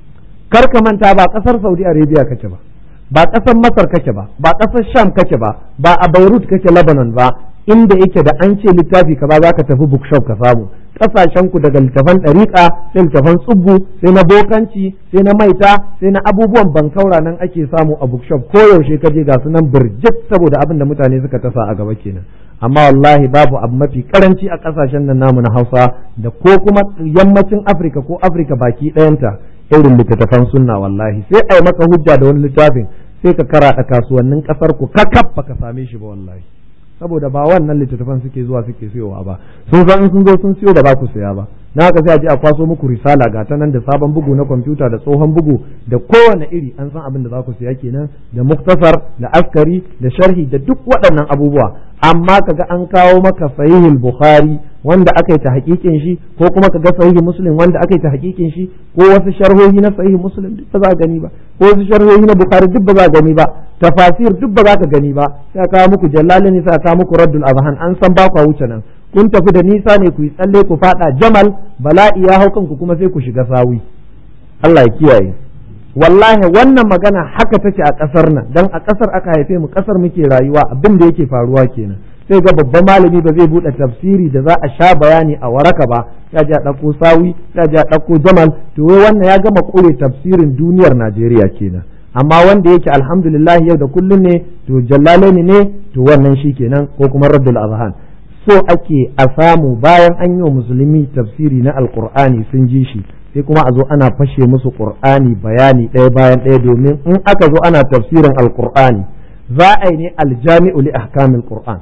[SPEAKER 1] Kar ka manta ba ƙasar Saudi Arabia kake ba ƙasar Masar kake ba ƙasar Sham kake ba a Beirut kake Lebanon ba, inda yake da an ce littafi ka ba za ka tafi bookshop ka samu. Kasashen ku daga littafan ɗariƙa sai littafan tsubbu sai na bokanci sai na maita sai na abubuwan bankaura nan ake samu a bookshop ko yaushe ka je ga su nan birjit, saboda abin da mutane suka tasa a gaba kenan. Amma wallahi babu abu mafi karanci a kasashen nan namu na Hausa da ko kuma yammacin Afirka ko Afirka baki ɗayanta irin littattafan sunna. Wallahi sai ai maka hujja da wani littafin sai ka karaɗa kasuwannin ƙasar ku kakaf baka same shi ba wallahi, saboda ba wannan littattafan suke zuwa suke siyowa ba. Sun san in sun zo sun siyo da ba ku saya ba, na haka sai a je a kwaso muku risala ga ta nan da sabon bugu na kwamfuta da tsohon bugu da kowane iri, an san abin da za ku saya kenan, da muktasar da askari da sharhi da duk waɗannan abubuwa. Amma kaga an kawo maka sahihul Bukhari wanda aka yi ta hakikin shi, ko kuma kaga sahihul Muslim wanda aka yi ta hakikin shi, ko wasu sharhohi na sahihul Muslim duk ba za ka gani ba, ko wasu sharhohi na Bukhari duk ba za ka gani ba, tafasir duk ba za ka gani ba. Sai kawo muku Jallalani, sai kawo muku Raddul Azhan, an san ba ku wuce nan. Kun tafi da nisa ne ku yi tsalle ku fada jamal, bala'i ya hau kanku kuma sai ku shiga sawi. Allah ya kiyaye. Wallahi wannan magana haka take a ƙasar nan, dan a ƙasar aka haife mu, ƙasar muke rayuwa, abin da yake faruwa kenan. Sai ga babban malami ba zai buɗe tafsiri da za a sha bayani a waraka ba, ya ji a ɗauko sawi, ya ji a ɗauko jamal, to wai wannan ya gama ƙure tafsirin duniyar Najeriya kenan. Amma wanda yake alhamdulillah yau da kullun ne, to Jallalaini ne, to wannan shi kenan, ko kuma Raddul Azhan. So ake a samu bayan an yi wa musulmi tafsiri na Alƙur'ani sun ji shi, sai kuma a zo ana fashe musu Qur'ani bayani ɗaya bayan ɗaya, domin in aka zo ana tafsirin Alƙur'ani za a yi ne aljami'u li ahkamil Qur'an.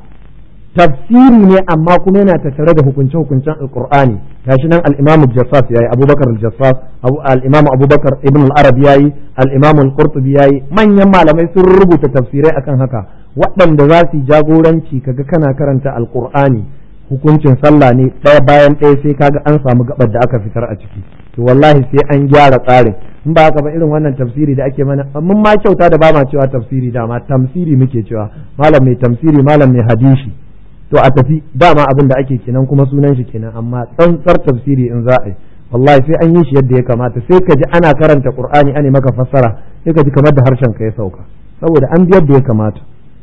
[SPEAKER 1] Tafsiri ne amma kuma yana tattare da hukunce-hukuncen Alƙur'ani. Gashi nan al-Imam al-Jassas yayi, Abubakar al-Jassas, al-Imam Abubakar ibn al-Arab yayi, al-Imam al-Qurtubi yayi, manyan malamai sun rubuta tafsirai akan haka, waɗanda za su yi jagoranci. Kaga kana karanta Alƙur'ani, hukuncin sallah ne ɗaya bayan ɗaya, sai kaga an samu gabar da aka fitar a ciki. To wallahi sai an gyara tsarin, in ba haka ba irin wannan tafsiri da ake mana, mun ma kyauta da ba ma cewa tafsiri, dama tamsiri muke cewa, malam mai tamsiri, malam mai hadisi. To a tafi dama abin da ake kenan, kuma sunan shi kenan. Amma tsantsar tafsiri in za a yi, wallahi sai an yi shi yadda ya kamata. Sai ka ji ana karanta Qur'ani ane maka fassara, sai ka ji kamar da harshen ka ya sauka, saboda an bi yadda ya kamata.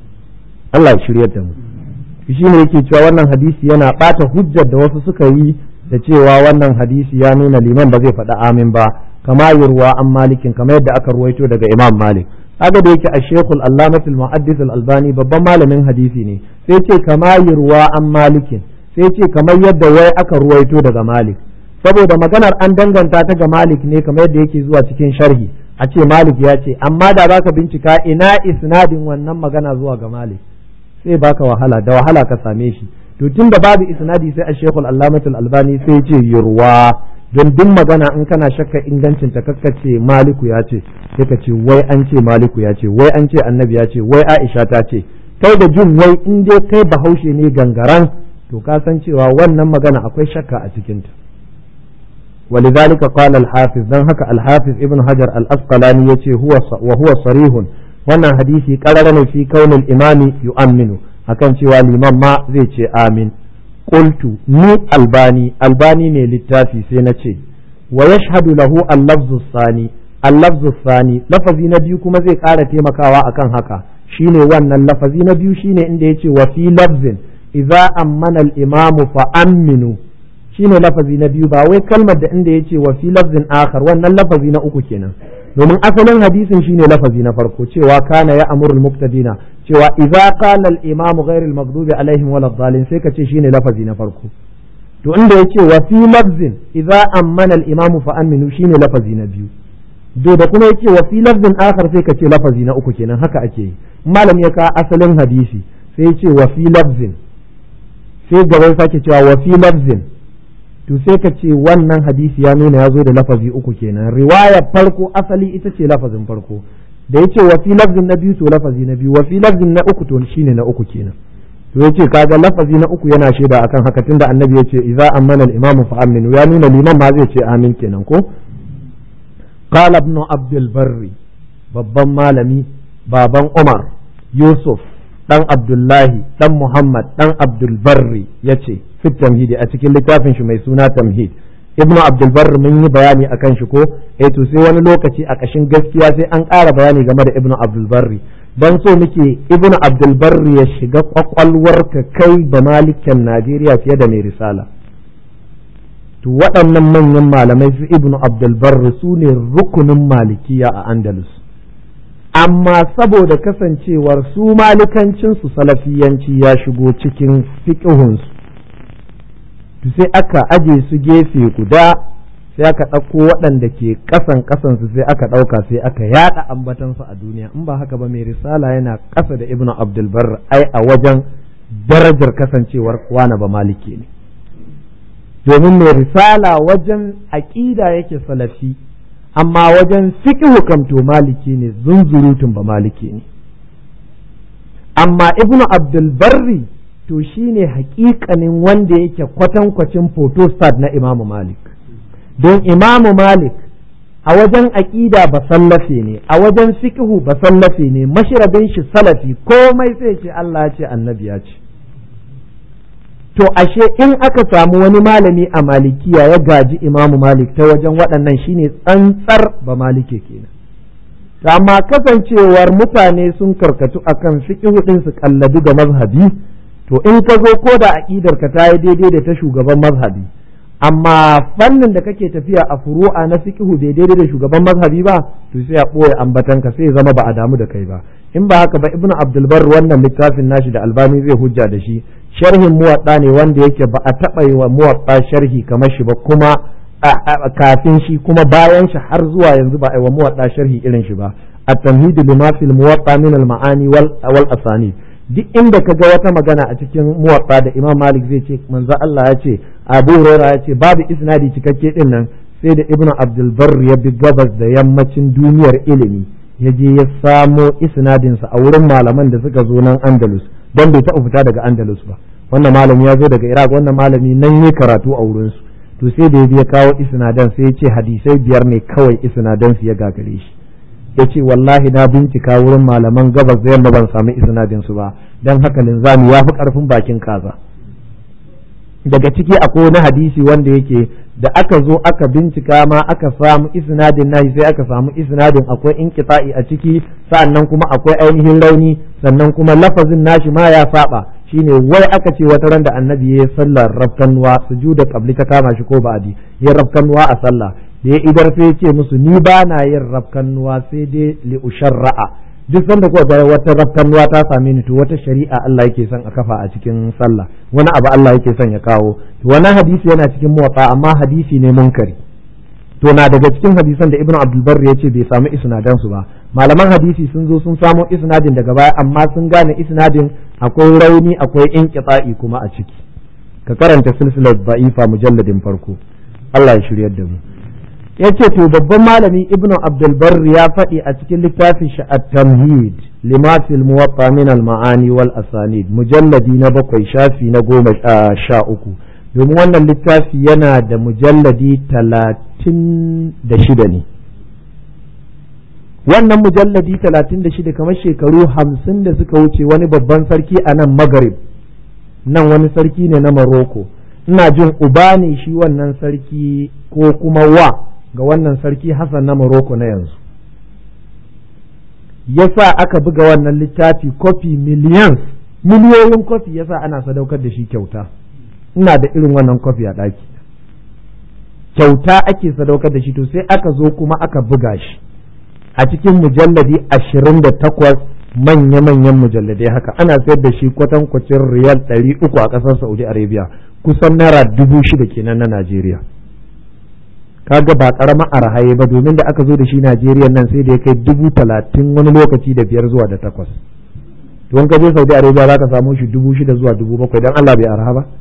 [SPEAKER 1] Allah ya shiryar da mu. Shi ne yake cewa wannan hadisi yana bata hujjar da wasu suka yi da cewa wannan hadisi ya nuna liman ba zai faɗa amin ba, kama yurwa an Malikin, kamar yadda aka ruwaito daga Imam Malik. Haka da yake a Sheikhul Allamatul Muhaddis Al-Albani babban malamin hadisi ne, sai ce kama yurwa an Malikin, sai ce kamar yadda wai aka ruwaito daga Malik, saboda maganar an danganta ta ga Malik ne, kamar yadda yake zuwa cikin sharhi a ce Malik ya ce, amma da zaka bincika ina isnadin wannan magana zuwa ga Malik sai baka wahala, da wahala ka same shi. To tunda babu isnadi sai a Sheikhul Allamatul Albani sai ce yurwa, don duk magana in kana shakka ingancin ta kakkace Maliku ya ce, sai ka ce wai an ce Maliku ya ce, wai an ce Annabi ya ce, wai Aisha ta ce. Kai da jin wai in dai kai bahaushe ne gangaran, to ka san cewa wannan magana akwai shakka a cikin ta. ولذلك قال الحافظ، dan haka al-Hafiz Ibn Hajar al-Asqalani yace huwa sarihun, wannan hadisi qarara ne fi kaunil imami yu'minu, akan cewa liman ma zai ce amin. Qultu ni albani ne littafi sai na ce wa yashhadu lahu al-lafzu thani, lafazi na biyu kuma zai ƙara taimakawa akan haka, shine wannan lafazi na biyu shine inda yace wa fi lafzin idza ammana al-imamu fa aminu shine lafazi na biyu, ba wai kalmar da inda yace wa fi lafzin akhar wannan lafazi na uku kenan, domin asalin hadisin shine lafazi na farko cewa kana ya amurul muqtadina cewa idza qala al-imamu ghayr al-maghdubi alaihim wal dhalin sai ka ce shine lafazi na farko. to inda yace wa fi lafzin idza ammana al-imamu fa aminu shine lafazi na biyu, da kuma yace wa fi lafzin akhar sai ka ce lafazi na uku kenan. haka ake yi. malam ya ka asalin hadisi sai yace wa fi lafzin sai gaba sake cewa wa fi lafzin, to sai ka ce wannan hadisi ya nuna ya zo da lafazi uku kenan. riwayar farko asali ita ce lafazin farko, da yace wa fi lafzin na biyu to lafazi na biyu, wa fi lafzin na uku to shine na uku kenan. to yace kaga lafazi na uku yana shaida akan haka, tunda annabi yace idza amana al-imamu fa aminu, ya nuna liman ma zai ce amin kenan ko. qala ibn abdul barri, babban malami baban umar yusuf dan abdullahi dan muhammad dan abdul barri yace fi tamhid a cikin littafin shi mai suna tamhid. ibn abdul barri mun yi bayani akan shi ko to sai wani lokaci a kashin gaskiya sai an ƙara bayani game da ibn abdul barri, dan so muke ibn abdul barri ya shiga kwakwalwarka kai ba malikan najeriya fiye da mai risala. to waɗannan manyan malamai su ibn abdul barri su ne rukunin malikiya a andalus, amma saboda kasancewar su malikancinsu salafiyanci ya shigo cikin fiqhunsu, to sai aka aje su gefe guda, sai aka ɗauko waɗanda ke ƙasansu sai aka ɗauka sai aka yaɗa ambatansu a duniya. in ba haka ba mai risala yana ƙasa da ibnu abdul barr ai a wajen darajar kasancewar wana ba maliki ne, domin mai risala wajen aƙida yake salafi, amma wajen fiqhu kam to maliki ne, zunzurutun ba maliki ne. amma ibnu abdul barri to shine hakikanin wanda yake kwatankwacin photostat na imamu malik, don imamu malik a wajen aƙida ba sallafe ne, a wajen fiqhu ba sallafe ne, mashrabin shi salafi, komai sai ce Allah ya ce annabi ya ce. to ashe in aka samu wani malami a malikiya ya gaji imamu malik ta wajen waɗannan shine tsantsar ba malike kenan. amma kasancewar mutane sun karkatu akan fiqhu din su kalladu ga mazhabi, to in ka zo ko da aqidar ka ta yi daidai da ta shugaban mazhabi, amma fannin da kake tafiya a furu'a na fiqhu bai daidai da shugaban mazhabi ba, to sai a boye ambatanka sai ya zama ba a damu da kai ba. in ba haka ba ibnu abdul barr wannan littafin nashi da albani zai hujja da shi, sharhin muwatta ne wanda yake ba a taɓa yi wa muwatta sharhi kamar shi ba, kuma kafin shi kuma bayan shi har zuwa yanzu ba a yi wa muwatta sharhi irin shi ba. at-tamhid lima fil muwatta min al-ma'ani wal asani, duk inda ka ga wata magana a cikin muwatta da imam malik zai ce manzo Allah ya ce, abu hurairah ya ce, babu isnadi cikakke din nan, sai da ibnu abdul barr ya bi gabas da yammacin duniyar ilimi ya je ya samo isnadinsa a wurin malaman da suka zo nan andalus, don bai taɓa fita daga andalus ba. wannan malami ya zo daga iraq, wannan malami nan yi karatu a wurinsu, to sai da ya kawo isnadan sai ya ce hadisai 5 ne kawai isnadan su ya gagare shi. ya ce wallahi na bincika wurin malaman gabas da yamma ban samu isnadin su ba, don haka linzami ya fi karfin bakin kaza. daga ciki akwai wani hadisi wanda yake da aka zo aka bincika ma aka samu isnadin nashi, sai aka samu isnadin akwai inqita'i a ciki, sannan kuma akwai ainihin rauni, sannan kuma lafazin nashi ma ya saba. shine wai aka ce wata ran da annabi ya sallar rafkanuwa, sujuda qabli ta kama shi ko ba'di, ya rafkanuwa a sallah, da ya idar sai ya ce musu ni ba na yin rafkanuwa sai dai li usharra'a, duk sanda kuka ga wata rafkanuwa ta same ni to wata shari'a Allah yake son a kafa a cikin sallah, wani abu Allah yake son ya kawo. to wannan hadisi yana cikin muwatta amma hadisi ne munkari, to na daga cikin hadisan da ibnu abdul barr ya ce bai samu isnadan su ba. malaman hadisi sun zo sun samu isnadin daga baya, amma sun gane isnadin akwai rauni akwai inqita'i kuma a ciki. ka karanta silsilar da'ifa mujalladin farko. Allah ya shiryar da mu. yace to babban malami ibnu abdul barr ya faɗi a cikin littafin shi at-tamhid lima fil muwatta min al-ma'ani wal asanid, mujalladi na 7 shafi na 13, domin wannan littafi yana da mujalladi 36 ne. wannan mujalladi 36 kamar shekaru 50 da suka wuce wani babban sarki a nan Maghrib, nan wani sarki ne na Morocco, ina jin uba ne shi wannan sarki ko kuma wa ga wannan sarki Hassan na Morocco na yanzu, yasa aka buga wannan littafi kofi millions miliyoyin kofi yasa ana sadaukar da shi kyauta. Ina da irin wannan kofi a ɗaki, kyauta ake sadaukar da shi. To sai aka zo kuma aka buga shi a cikin mujalladi 28 manya-manyan mujalladai haka, ana sayar da shi kwatankwacin riyal 300 a ƙasar Saudi Arabia, kusan naira 6,000 kenan na Najeriya. Kaga ba ƙarama arhaye ba, domin da aka zo da shi Najeriya nan sai da ya kai 30,000 wani lokaci da 5 zuwa da 8. Don ka je Saudi Arabia za ka samu shi 6,000 zuwa 7,000, don Allah bai arha ba.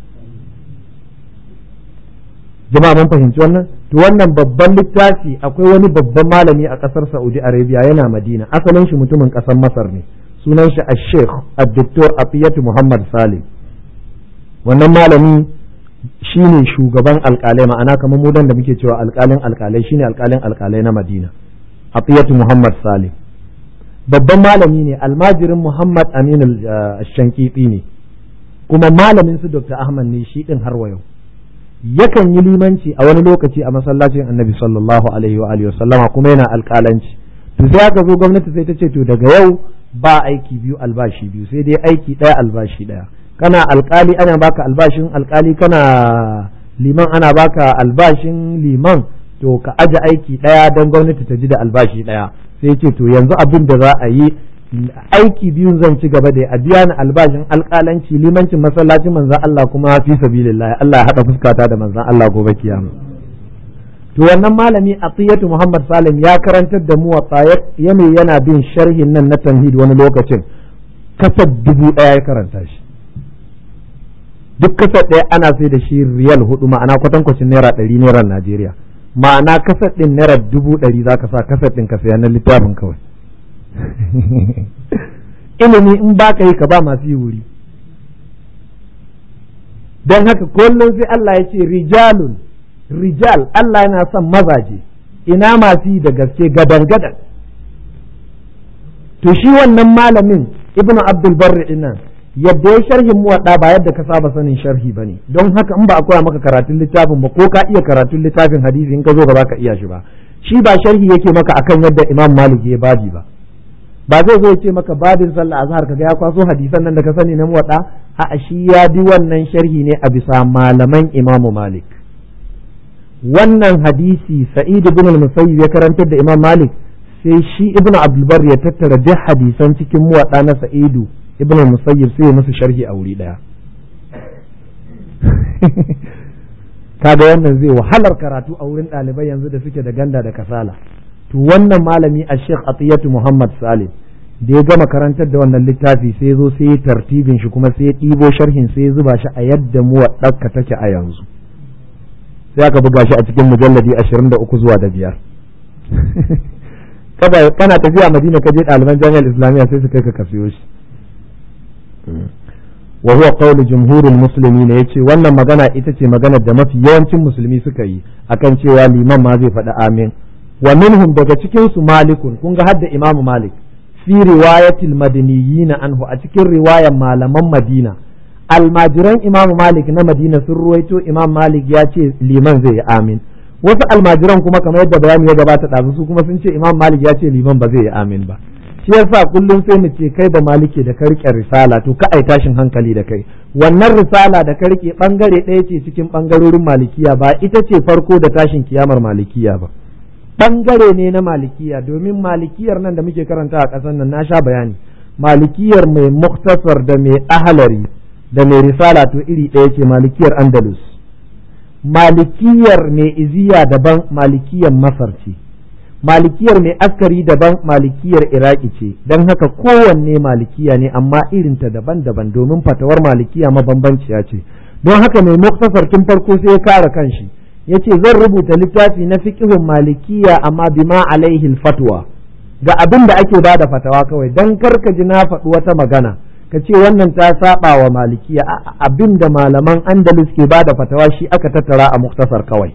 [SPEAKER 1] Jama'a mun fahimci wannan. To wannan babban littafi, akwai wani babban malami a ƙasar Saudi Arabia yana Madina, asalin shi mutumin ƙasar Masar ne, sunan shi Sheikh Dr. Atiyatu Muhammad Salim. Wannan malami shine shugaban alƙalai, ma'ana kamar mu da muke cewa alƙalin alƙalai, shine alƙalin alƙalai na Madina, Atiyatu Muhammad Salim. Babban malami ne, almajirin Muhammad Amin al-Shankiti ne, kuma malamin su Dr. Ahmad ne shi din har wa yau. Yakan yi limanci a wani lokaci a masallacin Annabi sallallahu alaihi wa alihi wasallama, kuma yana alƙalanci. To sai aka zo gwamnati sai ta ce to daga yau ba aiki biyu albashi biyu, sai dai aiki ɗaya albashi ɗaya. Kana alƙali ana baka albashin alƙali, kana liman ana baka albashin liman, to ka aje aiki ɗaya don gwamnati ta ji da albashi ɗaya. Sai ce to yanzu abin da za a yi, aiki biyun zan ci gaba da a biya ni albashin alƙalanci, limancin masallacin manzan Allah kuma fi sabilillah, Allah ya haɗa fuskata da manzan Allah gobe kiyama. To wannan malami Atiyatu Muhammad Salim ya karantar da mu yana bin sharhin nan na tamhid wani lokacin kasar 1000 ya karanta shi. Duk kasar ɗaya ana sai da shi riyal 4, ma'ana kwatankwacin naira 100 naira Najeriya, ma'ana kasar ɗin naira 100,000 za ka sa kasar ɗin ka saya na littafin kawai. Ilimi in ba ka yi ka ba masu yi wuri. Don haka kullum sai Allah ya ce rijal, Allah yana son mazaje, ina masu yi da gaske gadan-gadan. To shi wannan malamin Ibn Abdul Barri dinnan yadda ya sharhin muwadda ba yadda ka saba sanin sharhi bane, don haka in ba a koya maka karatun littafin ba, ko ka iya karatun littafin hadisi in ka zo ba za ka iya shi ba. Shi ba sharhi yake maka akan yadda Imam Malik ya babi ba zai zo ya ce maka babin sallah azhar kaga ya kwaso hadisan nan da ka sani na muwadda, a shi ya bi wannan sharhi ne a bisa malaman Imam Malik. Wannan hadisi Sa'id ibn al-Musayyib ya karantar da Imam Malik, sai shi Ibn Abdul Barr ya tattara duk hadisan cikin muwadda na Sa'id ibn al-Musayyib sai ya musu sharhi a wuri daya. Kaga wannan zai wahalar karatu a wurin ɗalibai yanzu da suke da ganda da kasala. To wannan malami a Sheikh Atiyatu Muhammad Salim da ya gama karantar da wannan littafi sai zo sai ya tartibin shi, kuma sai ya ɗibo sharhin sai ya zuba shi a yadda muwaɗɗaka take a yanzu. Sai aka buga shi a cikin mujalladi 23 zuwa da 5. Kana tafiya Madina ka je ɗaliban jami'ar Islamiyya sai su kai ka siyo shi. Wa huwa qawlu jumhurul muslimin, yace wannan magana ita ce maganar da mafi yawancin musulmi suka yi akan cewa liman ma zai faɗi amin. Wa minhum, daga cikin su Malikun, kun ga hadda Imam Malik fi riwayatil madaniyyin anhu, a cikin riwayan malaman Madina, almajiran Imam Malik na Madina sun ruwaito Imam Malik ya ce liman zai yi amin. Wasu almajiran kuma kamar yadda bayani ya gabata ɗazu, su kuma sun ce Imam Malik ya ce liman ba zai yi amin ba. Shi yasa kullum sai mu ce kai ba malike da ka rike risala, to ka ai tashin hankali da kai. Wannan risala da ka rike bangare ɗaya ce cikin bangarorin malikiya, ba ita ce farko da tashin kiyamar malikiya ba. Bangare ne na malikiya, domin malikiyar nan da muke karanta a ƙasar nan na sha bayani, malikiyar mai muktasar da mai ahalari da mai risala to iri ɗaya ce, malikiyar Andalus. Malikiyar mai iziya daban, malikiyar Masar ce. Malikiyar mai askari daban, malikiyar Iraki ce. Don haka kowanne malikiya ne, amma irinta daban-daban, domin fatawar malikiya mabambanciya ce. Don haka mai muktasar tun farko sai ya kare kanshi, yace zan rubuta littafi na fiqhun malikiya amma bima alaihi fatwa, ga abin da ake bada fatawa kawai, dan karka ji na faɗi wata magana ka ce wannan ta saba wa malikiya, abin da malaman Andalus ke bada fatawa shi aka tattara a muktasar kawai.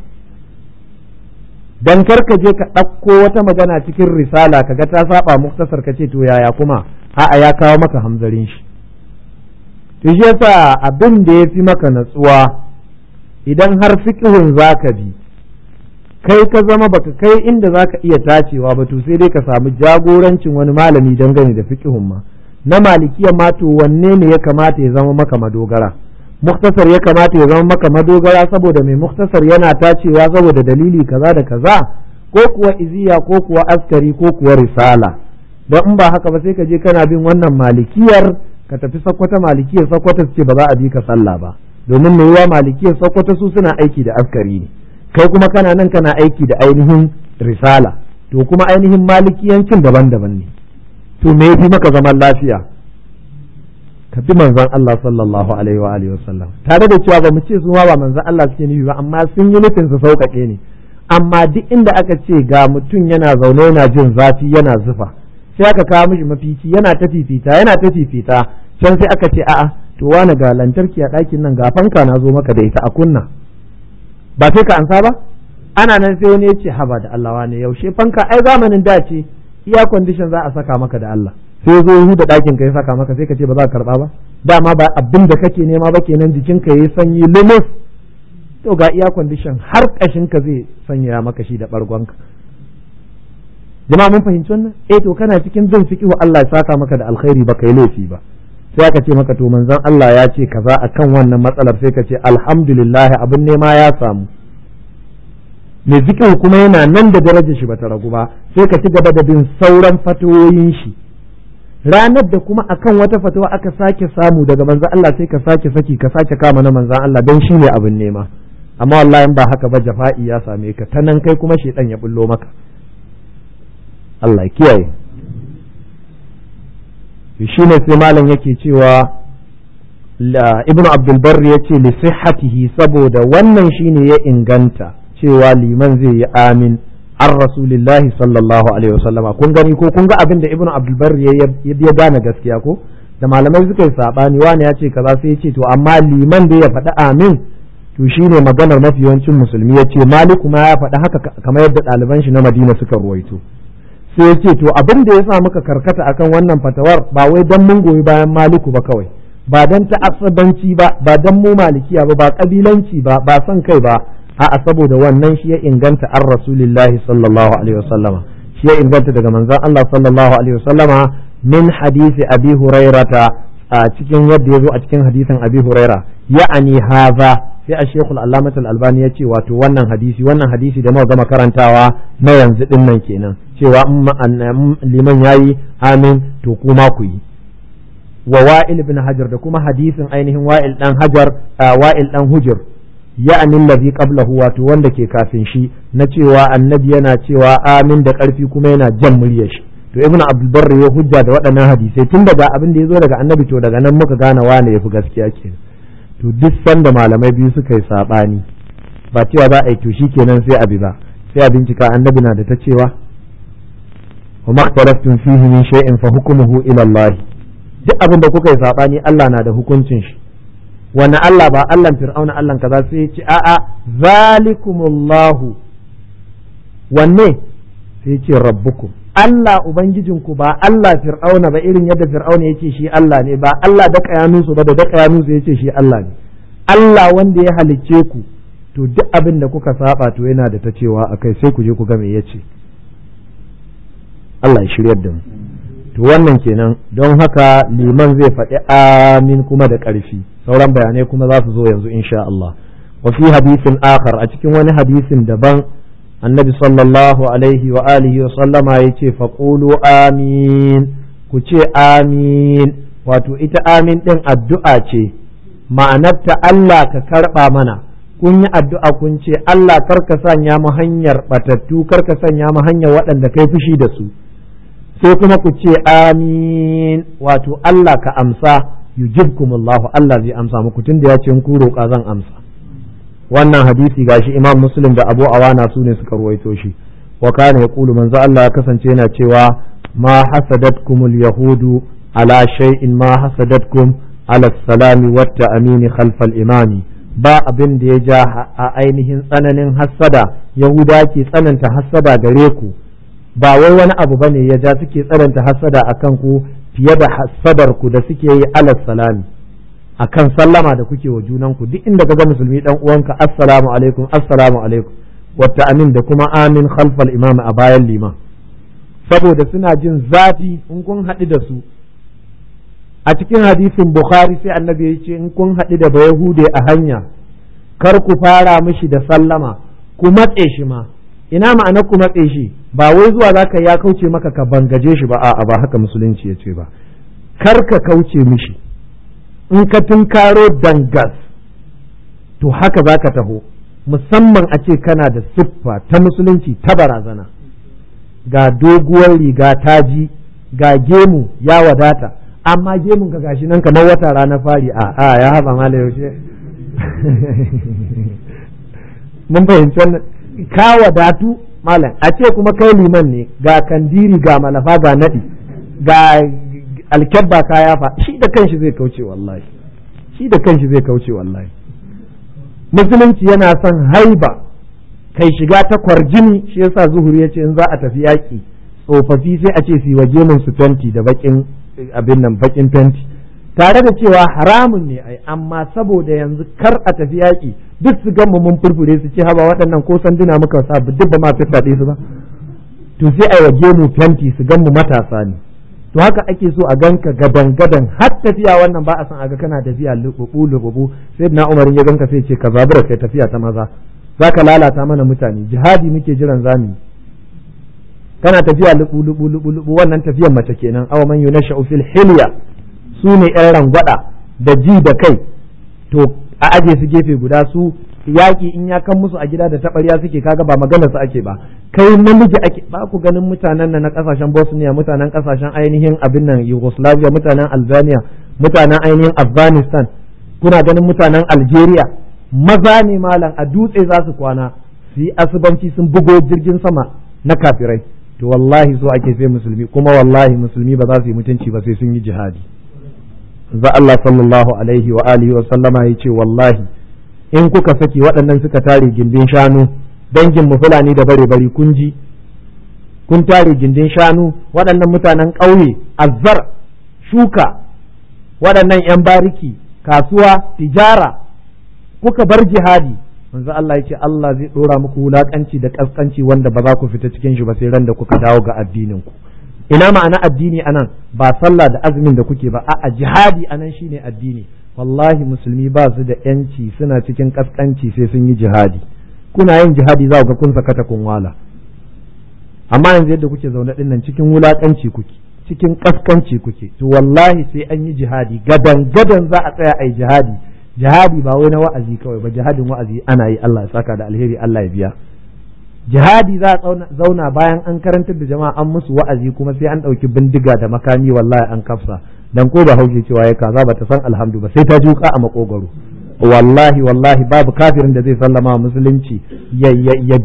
[SPEAKER 1] Dan karka je ka ɗauko wata magana cikin risala kaga ta saba muktasar ka ce to yaya kuma, a'a ya kawo maka hamzarin shi. To shi yasa abin da ya fi maka natsuwa, idan har fiqhun zaka bi, kai ka zama baka kai inda zaka iya tacewa ba, to sai dai ka samu jagorancin wani malami dangane da fiqhun ma, na malikiya ma to wanne ne ya kamata ya zama maka madogara? Muktasar ya kamata ya zama maka madogara saboda mai muktasar yana tacewa saboda dalili kaza da kaza, ko kuwa iziya ko kuwa askari ko kuwa risala? don in ba haka ba sai ka je kana bin wannan malikiyar ka tafi Sokoto, malikiyar Sokoto ce ba za a bi ka sallah ba, domin mai yiwa malikiyar Sokoto su suna aiki da askari ne, kai kuma kana nan kana aiki da ainihin risala, to kuma ainihin malikiyancin daban-daban ne. To me yafi maka zaman lafiya? Ka bi manzon Allah sallallahu alaihi wa alihi wasallam, tare da cewa ba mu ce su ma ba manzon Allah suke nufi ba, amma sun yi nufin su sauƙaƙe ne. Amma duk inda aka ce ga mutum yana zaune yana jin zafi yana zufa, sai aka kawo mishi mafici yana ta fifita can sai aka ce a'a to wani ga lantarki a ɗakin nan ga fanka na zo maka da ita a kunna, ba sai ka ansa ba? Ana nan sai wani ya ce haba da Allah wani yaushe fanka, ai zamanin da ce iya condition za a saka maka da Allah, sai zo hu da ɗakin ka ya saka maka sai ka ce ba za ka karɓa ba? Dama ba abin da kake nema ba kenan, jikinka yayi sanyi lumus, to ga iya condition har ƙashin ka zai sanya maka shi da ɓargonka. Jama'a mun fahimci wannan? To kana cikin bin fiqhu Allah ya saka maka da alkhairi ba kai laifi ba, sai aka ce maka to manzon Allah ya ce kaza akan wannan matsalar, sai ka ce alhamdulillah abin nema ya samu. Mai fiqhu kuma yana nan da darajar shi bata ragu ba, sai ka ci gaba da bin sauran fatawoyin shi. Ranar da kuma akan wata fatawa aka sake samu daga manzon Allah sai ka sake saki ka sake kama na manzon Allah, don shi ne abin nema. Amma wallahi ba haka ba jafa'i ya same ka, ta nan kai kuma shedan ya bullo maka. Allah kiyaye. Shi ne sai malam yake cewa Ibn Abdul Barr ya ce li sihhatihi, saboda wannan shine ya inganta cewa liman zai yi amin an rasulillahi sallallahu alaihi wasallama. Kun gani ko kun ga abin da Ibn Abdul Barr ya gane gaskiya ko? Da malamai suka yi sabani, wani ya ce kaza sai ya ce to amma liman da ya faɗi amin to shine maganar mafi yawancin musulmi. Ya ce Malik ma ya faɗi haka kamar yadda ɗaliban shi na Madina suka ruwaito. Sai ya ce to abin da ya sa muka karkata akan wannan fatawar ba wai dan mun goyi bayan Maliku ba kawai, ba dan ta'assubanci ba, ba dan mu malikiya ba, ba kabilanci ba, ba son kai ba, a'a saboda wannan shi ya inganta an rasulillahi sallallahu alaihi wasallama, shi ya inganta daga manzon Allah sallallahu alaihi wasallama min hadisi Abi Hurairata, a cikin yadda ya zo a cikin hadisin Abi Huraira, ya'ani haza. Sai a Sheikhul Allamah Al-Albani ya ce wato wannan hadisi da muka gama karantawa na yanzu din nan kenan, cewa liman yayi amin to kuma ku yi. Wa Wa'il ibn Hajar da kuma hadisin ainihin Wa'il dan Hujr, ya'ani allazi qablahu, wato wanda ke kafin shi, na cewa annabi yana cewa amin da karfi kuma yana jan muryar shi. To Ibn Abdul Barr ya hujja da waɗannan hadisai, tun daga abin da ya zo daga annabi, to daga nan muka gane wane yafi gaskiya kenan. To duk sanda malamai biyu suka yi sabani, ba cewa za a yi to shikenan sai abi ba, sai a bincika annabi na da ta cewa wa makhtalaftum fihi min shay'in fa hukmuhu ila Allah. Duk abin da kuka yi sabani Allah na da hukuncin shi. Wani Allah ba Allah Fir'auna Allah kaza, sai ya ce a'a zalikumullahu, wanne? sai ya ce rabbukum, Allah ubangijinku, ba Allah Fir'auna ba, irin yadda Fir'auna yace shi Allah ne, ba Allah daka yanusu ba da daka yanusu yace shi Allah ne. Allah wanda ya halicce ku, to duk abin da kuka saba to yana da ta cewa akai, sai ku je ku ga me yace. Allah ya shiryar da mu. To wannan kenan, don haka liman zai faɗi amin kuma da ƙarfi, sauran bayanai kuma za su zo yanzu insha Allah. Wa fi hadisin akhar, a cikin wani hadisin daban, annabi sallallahu alaihi wa alihi wa sallama ya ce faƙulu amin, ku ce amin. Wato ita amin ɗin addu'a ce, ma'anarta Allah ka karɓa mana. Kun yi addu'a kun ce Allah karka sanya mu hanyar ɓatattu, karka sanya mu hanyar waɗanda kai fushi da su, sai kuma ku ce amin, wato Allah ka amsa, yujibkumullahu, Allah zai amsa muku, tunda ya ce ku roƙa zan amsa. Wannan hadisi gashi Imam Muslim da Abu Awana su ne suka ruwaito shi. Wa kana yaqulu, manzo Allah ya kasance yana cewa ma hasadatkumul yahudu ala shay'in ma hasadatkum ala salami wa ta'mini khalfal imami. Ba abin da ya ja a ainihin tsananin hassada, Yahuda ke tsananta hassada gare ku, ba wai wani abu bane ya ja suke tsananta hassada akan ku fiye da hassadar ku da suke yi ala salami, akan sallama da kuke wa junanku. Duk inda kaga musulmi dan uwanka assalamu alaikum wata amin da kuma amin khalfal imam, a bayan liman, saboda suna jin zafi in kun haɗu da su a cikin hadisin Bukhari sai annabi ya ce in kun haɗu da bayahude a hanya kar ku fara mishi da sallama, ku matse shi ma. Ina ma'ana ku matse shi, ba wai zuwa zaka ya kauce maka ka bangaje shi ba, a'a ba haka musulunci ya ce ba, kar ka kauce mishi. In ka tunkaro dangas to haka zaka taho, musamman a ce kana da siffa ta musulunci ta barazana, ga doguwar riga taji, ga gemu ya wadata, amma gemun ka gashi nan kamar wata rana fari, a ya haɓa mala yaushe mun fahimci wannan, ka wadatu malam. A ce kuma kai liman ne, ga kandiri ga malafa ga naɗi ga alkyabba ka yafa, shi da kanshi zai kauce wallahi, shi da kanshi zai kauce wallahi. Musulunci yana son haiba, kai shiga ta kwarjini. Shi yasa Zuhuri ya ce in za a tafi yaƙi tsofaffi sai a ce su waje mun su fenti da bakin abin nan, bakin fenti, tare da cewa haramun ne ai, amma saboda yanzu kar a tafi yaƙi duk su gama mun furfure su ce haba waɗannan ko sanduna muka sa duk ba ma fitaɗe su ba, to sai a waje mu fenti su gan mu matasa ne. To haka ake so a ganka gadan gadan, har tafiya wannan ba a san a ga kana tafiya lububu. Sai na Umar ya ganka sai ce ka zabura kai tafiya ta maza, zaka lalata mana mutane, jihadi muke jiran zamu. Kana tafiya lubu wannan tafiyan mace kenan. Aw man yunashu fil hilya, su ne yan rangwada da ji da kai, to a aje su gefe guda. Su yaƙi in ya kan musu a gida da taɓarya suke, kaga ba maganar su ake ba, kai namiji ake. Ba ku ganin mutanen nan na kasashen Bosnia, mutanen kasashen ainihin abin nan Yugoslavia, mutanen Albania, mutanen ainihin Afghanistan, kuna ganin mutanen Algeria, maza ne malam, a dutse za su kwana su yi asubanci, sun bugo jirgin sama na kafirai. To wallahi so ake sai musulmi, kuma wallahi musulmi ba za su yi mutunci ba sai sun yi jihadi. za Allah sallallahu alaihi wa alihi wa sallama ya ce wallahi in kuka saki waɗannan suka tare gindin shanu, dangin mu Fulani da bare bari kun ji, kun tare gindin shanu, waɗannan mutanen ƙauye, azzar, shuka, waɗannan 'yan bariki, kasuwa, tijara, kuka bar jihadi, manzo Allah ya ce Allah zai ɗora muku wulaƙanci da ƙasƙanci wanda ba za ku fita cikin shi ba sai ran da kuka dawo ga addinin ku. Ina ma'ana addini anan, ba sallah da azumin da kuke ba, a'a jihadi anan shine addini. Wallahi musulmi ba su da yanci, suna cikin kaskanci sai sun yi jihadi. Kuna yin jihadi za ku ga kun sakata kun wala. Amma yanzu yadda kuke zaune din nan cikin wulakanci kuke, cikin kaskanci kuke. To wallahi sai an yi jihadi, gadan gadan za a tsaya ai jihadi. Jihadi ba wai na wa'azi kawai ba, jihadin wa'azi ana yi, Allah ya saka da alheri, Allah ya biya. Jihadi za a zauna bayan an karantar da jama'a an musu wa'azi kuma sai an ɗauki bindiga da makami wallahi an kafsa. Dan ko ba haushe cewa ya kaza ba ta san alhamdu ba sai ta juka a makogaro. Wallahi wallahi babu kafirin da zai sallama musulunci ya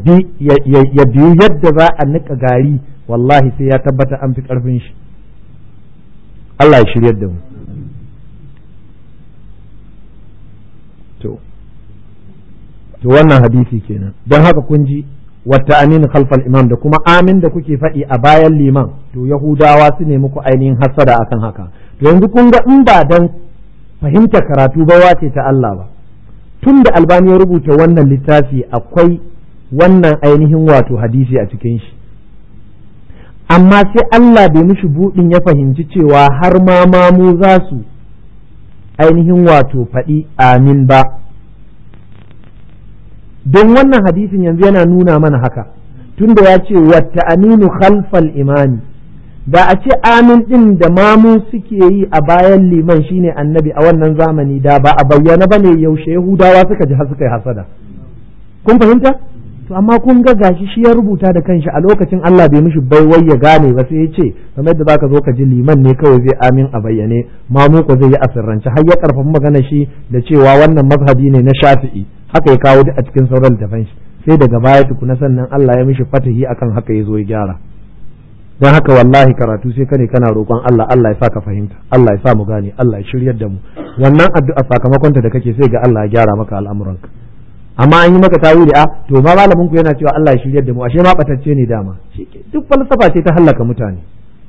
[SPEAKER 1] biyu yadda za a nika gari, wallahi sai ya tabbata an fi karfin shi. Allah ya shiryar da mu. To wannan hadisi kenan. Don haka kun ji wata amin khalfal imam da kuma amin da kuke faɗi a bayan liman, to Yahudawa su ne muku ainihin hasada akan haka. To yanzu kun ga in ba dan fahimta karatu ba wace ta Allah ba, tun da Albani ya rubuta wannan littafi akwai wannan ainihin wato hadisi a cikin shi, amma sai Allah bai mishi buɗin ya fahimci cewa har ma mamu za su ainihin wato faɗi amin ba. Don wannan hadisin yanzu yana nuna mana haka, tunda ya ce wata aminu khalfal imani, da a ce amin ɗin da mamu suke yi a bayan liman shine annabi a wannan zamani, da ba a bayyana ba ne yaushe Yahudawa suka ji suka yi hasada. Kun fahimta? To amma kun ga gashi shi ya rubuta da kanshi a lokacin Allah bai mishi baiwai ya gane ba, sai ya ce kamar yadda zaka zo ka ji liman ne kawai zai amin a bayyane, mamu ko zai yi asirrance, har ya karfafa magana shi da cewa wannan mazhabi ne na Shafi'i. Haka ya kawo duk a cikin sauran littafan shi, sai daga baya tukuna sannan Allah ya mishi fatahi akan haka ya zo ya gyara. Don haka wallahi karatu sai kane kana roƙon Allah, Allah ya sa ka fahimta, Allah ya sa mu gane, Allah ya shiryar da mu. Wannan addu'a sakamakon ta da kake sai ga Allah ya gyara maka al'amuranka. Amma an yi maka tawili, to ma malamin ku yana cewa Allah ya shiryar da mu, ashe ma batacce ne dama. Duk falsafa ce ta hallaka mutane.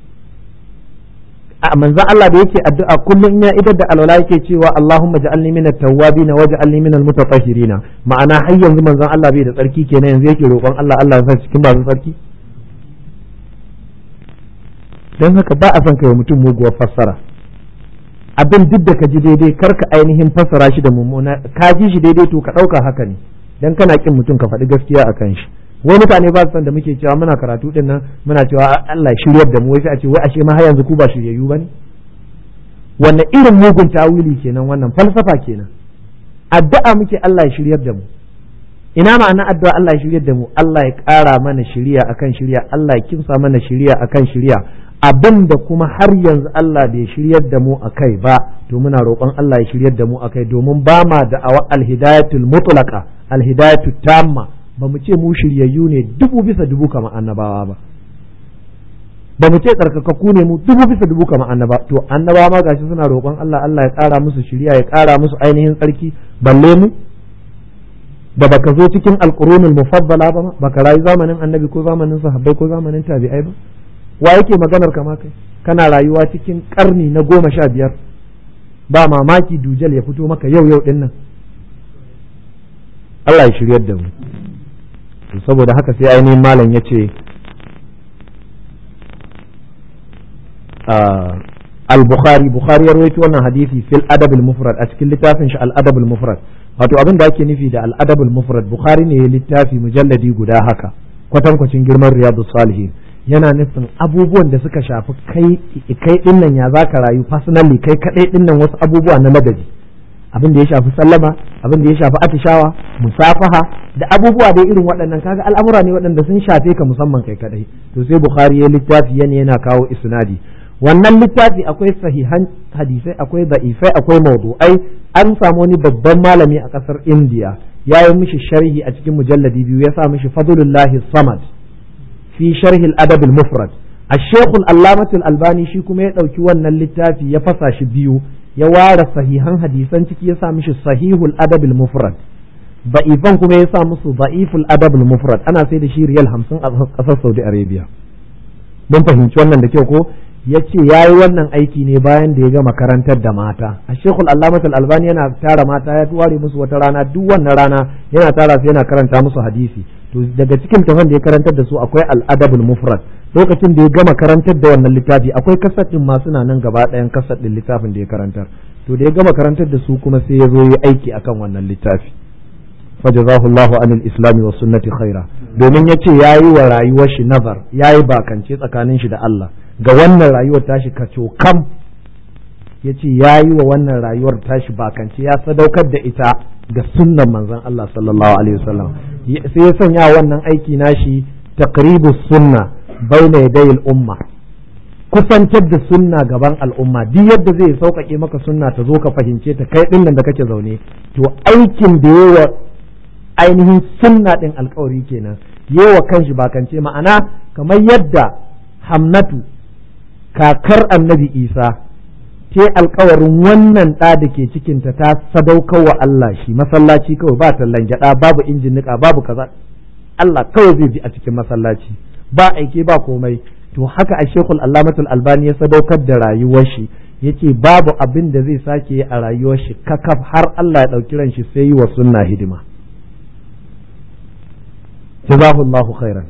[SPEAKER 1] A manzon Allah da yake addu'a kullum in ya idar da alwala yake cewa Allahumma ja'alni minat tawwabin waj'alni minal mutatahhirin. Ma'ana har yanzu manzon Allah bai da tsarki kenan, yanzu yake roƙon Allah, Allah ya sa cikin masu tsarki. Dan haka ba a son kai mutum muguwar fassara. abin duk da ka ji daidai kar ka ainihin fassara shi da mummuna, ka ji shi daidai to ka ɗauka haka ne, dan kana kin mutum ka faɗi gaskiya a kan shi. wani mutane ba su san da muke cewa muna karatu din nan muna cewa Allah shiryar da mu, wai sai a ce wai ashe ma har yanzu ku ba shiryayyu bane. wannan irin mugun tawili kenan, wannan falsafa kenan. addu'a muke Allah ya shiryar da mu. ina ma'ana addu'a Allah ya shiryar da mu? Allah ya ƙara mana shiriya akan shiriya, Allah ya kimsa mana shiriya akan shiriya. abin da kuma har yanzu Allah bai shiryar da mu akai ba, to muna roƙon Allah ya shiryar da mu akai, domin ba ma da alhidayatul mutlaqa, alhidayatul tamma. ba mu ce mu shiryayyu ne 100% kamar annabawa ba, ba mu ce tsarkakakku ne mu 100% kamar annabawa. to annabawa ma gashi suna roƙon Allah, Allah ya ƙara musu shiriya, ya ƙara musu ainihin tsarki, balle mu da baka zo cikin alqurunul mufaddala ba, baka rayu zamanin annabi ko zamanin sahabbai ko zamanin tabi'ai ba. wa yake maganar kama kai? kana rayuwa cikin karni na 15, ba mamaki dujal ya fito maka yau din nan. Allah ya shiryar da mu. saboda haka sai ainihin malam ya ce Bukhari ya rawaito wannan hadisi fil adab al-mufrad, a cikin littafin shi al-adab al-mufrad. wato abin da ake nufi da al-adab al-mufrad, Bukhari ne ya littafi mujalladi guda haka kwatankwacin girman riyadus salihin. yana nufin abubuwan da suka shafi kai dinnan ya zaka rayu personally, kai kadai dinnan, wasu abubuwa na ladabi, abin da ya shafi sallama, abin da ya shafi atishawa, musafaha da abubuwa dai irin waɗannan. kaga al'amura ne waɗanda sun shafe ka musamman kai kadai. to sai Bukhari ya littafi yana kawo isnadi. wannan littafi akwai sahihan hadisai, akwai da'ifai, akwai mawdu'ai. an samu wani babban malami a kasar India ya yi mishi sharhi a cikin mujalladi 2, ya sa mishi Fadlullahi Samad fi sharhi al-adab al-mufrad. al-shaykh al-allamah al-albani shi kuma ya dauki wannan littafi ya fasa shi biyu, ya ware sahihan hadisan ciki ya sa mishi sahihul adab al-mufrad, da'ifan kuma ya sa musu da'iful adab al-mufrad. ana sai da shi riyal 50 a kasar Saudi Arabia. mun fahimci wannan da kyau ko? yace yayi wannan aiki ne bayan da ya gama karantar da mata. al-shaykh al-allamah al-albani yana tara mata, ya ware musu wata rana, duk wannan rana yana tara su yana karanta musu hadisi. to daga cikin tafan da ya karantar da su akwai al-adabul mufrad. lokacin da ya gama karantar da wannan littafi, akwai kasad din masu nan gaba ɗayan kasad din littafin da ya karantar. to da ya gama karantar da su kuma sai ya zo yi aiki akan wannan littafi. fajazahullahu anil islami was sunnati khaira, domin yace yayi wa rayuwar shi nazar, yayi bakance tsakanin shi da Allah ga wannan rayuwar tashi kaco kam. yace yayi wa wannan rayuwar tashi bakance, ya sadaukar da ita ga sunnan manzon Allah sallallahu alaihi wasallam. sai ya sanya wannan aiki nashi taqribus sunna baina yadayil umma, kusantar da sunna gaban al'umma. duk yadda zai sauƙaƙe maka sunna ta zo ka fahimce ta kai din nan da kake zaune, to aikin da yawa ainihin sunna din alƙawari kenan, yawa kanshi bakance. ma'ana kamar yadda Hamnatu kakar annabi Isa ce alkawarin wannan ɗa da ke cikinta ta sadaukar wa Allah shi, masallaci kawai, ba tallan gyaɗa, babu injin niƙa, babu kaza, Allah kawai zai bi a cikin masallaci, ba aike ba komai. to haka a shekul allamatul albani ya sadaukar da rayuwar shi, yace babu abin da zai sake yi a rayuwar shi kakaf har Allah ya ɗauki ran shi sai yi wa sunna hidima. jazahullahu khairan.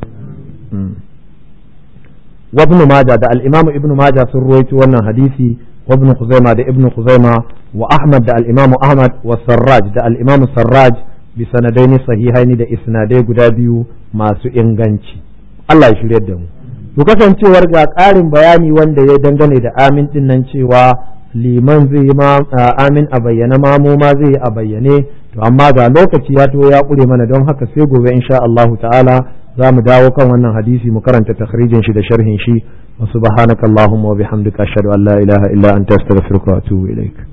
[SPEAKER 1] wa ibn majah da al-imam ibn majah sun ruwaito wannan hadisi, وابن خزيمة ده ابن خزيمة وأحمد ده الإمام أحمد والسراج ده الإمام السراج بسندين صحيحين ده إسنادي قدابيو ما سئنغانشي. الله يشير يدهم. kasancewar ga ƙarin bayani wanda ya dangane da amin din nan cewa liman zai yi amin a bayyane, mamu ma zai yi a bayyane. to amma ga lokaci ya to ya ƙure mana, don haka sai gobe insha Allahu ta'ala za mu dawo kan wannan hadisi mu karanta takhrijin shi da sharhin shi. وسبحانك اللهم وبحمدك أشهد أن لا إله إلا أنت أستغفرك وأتوب إليك.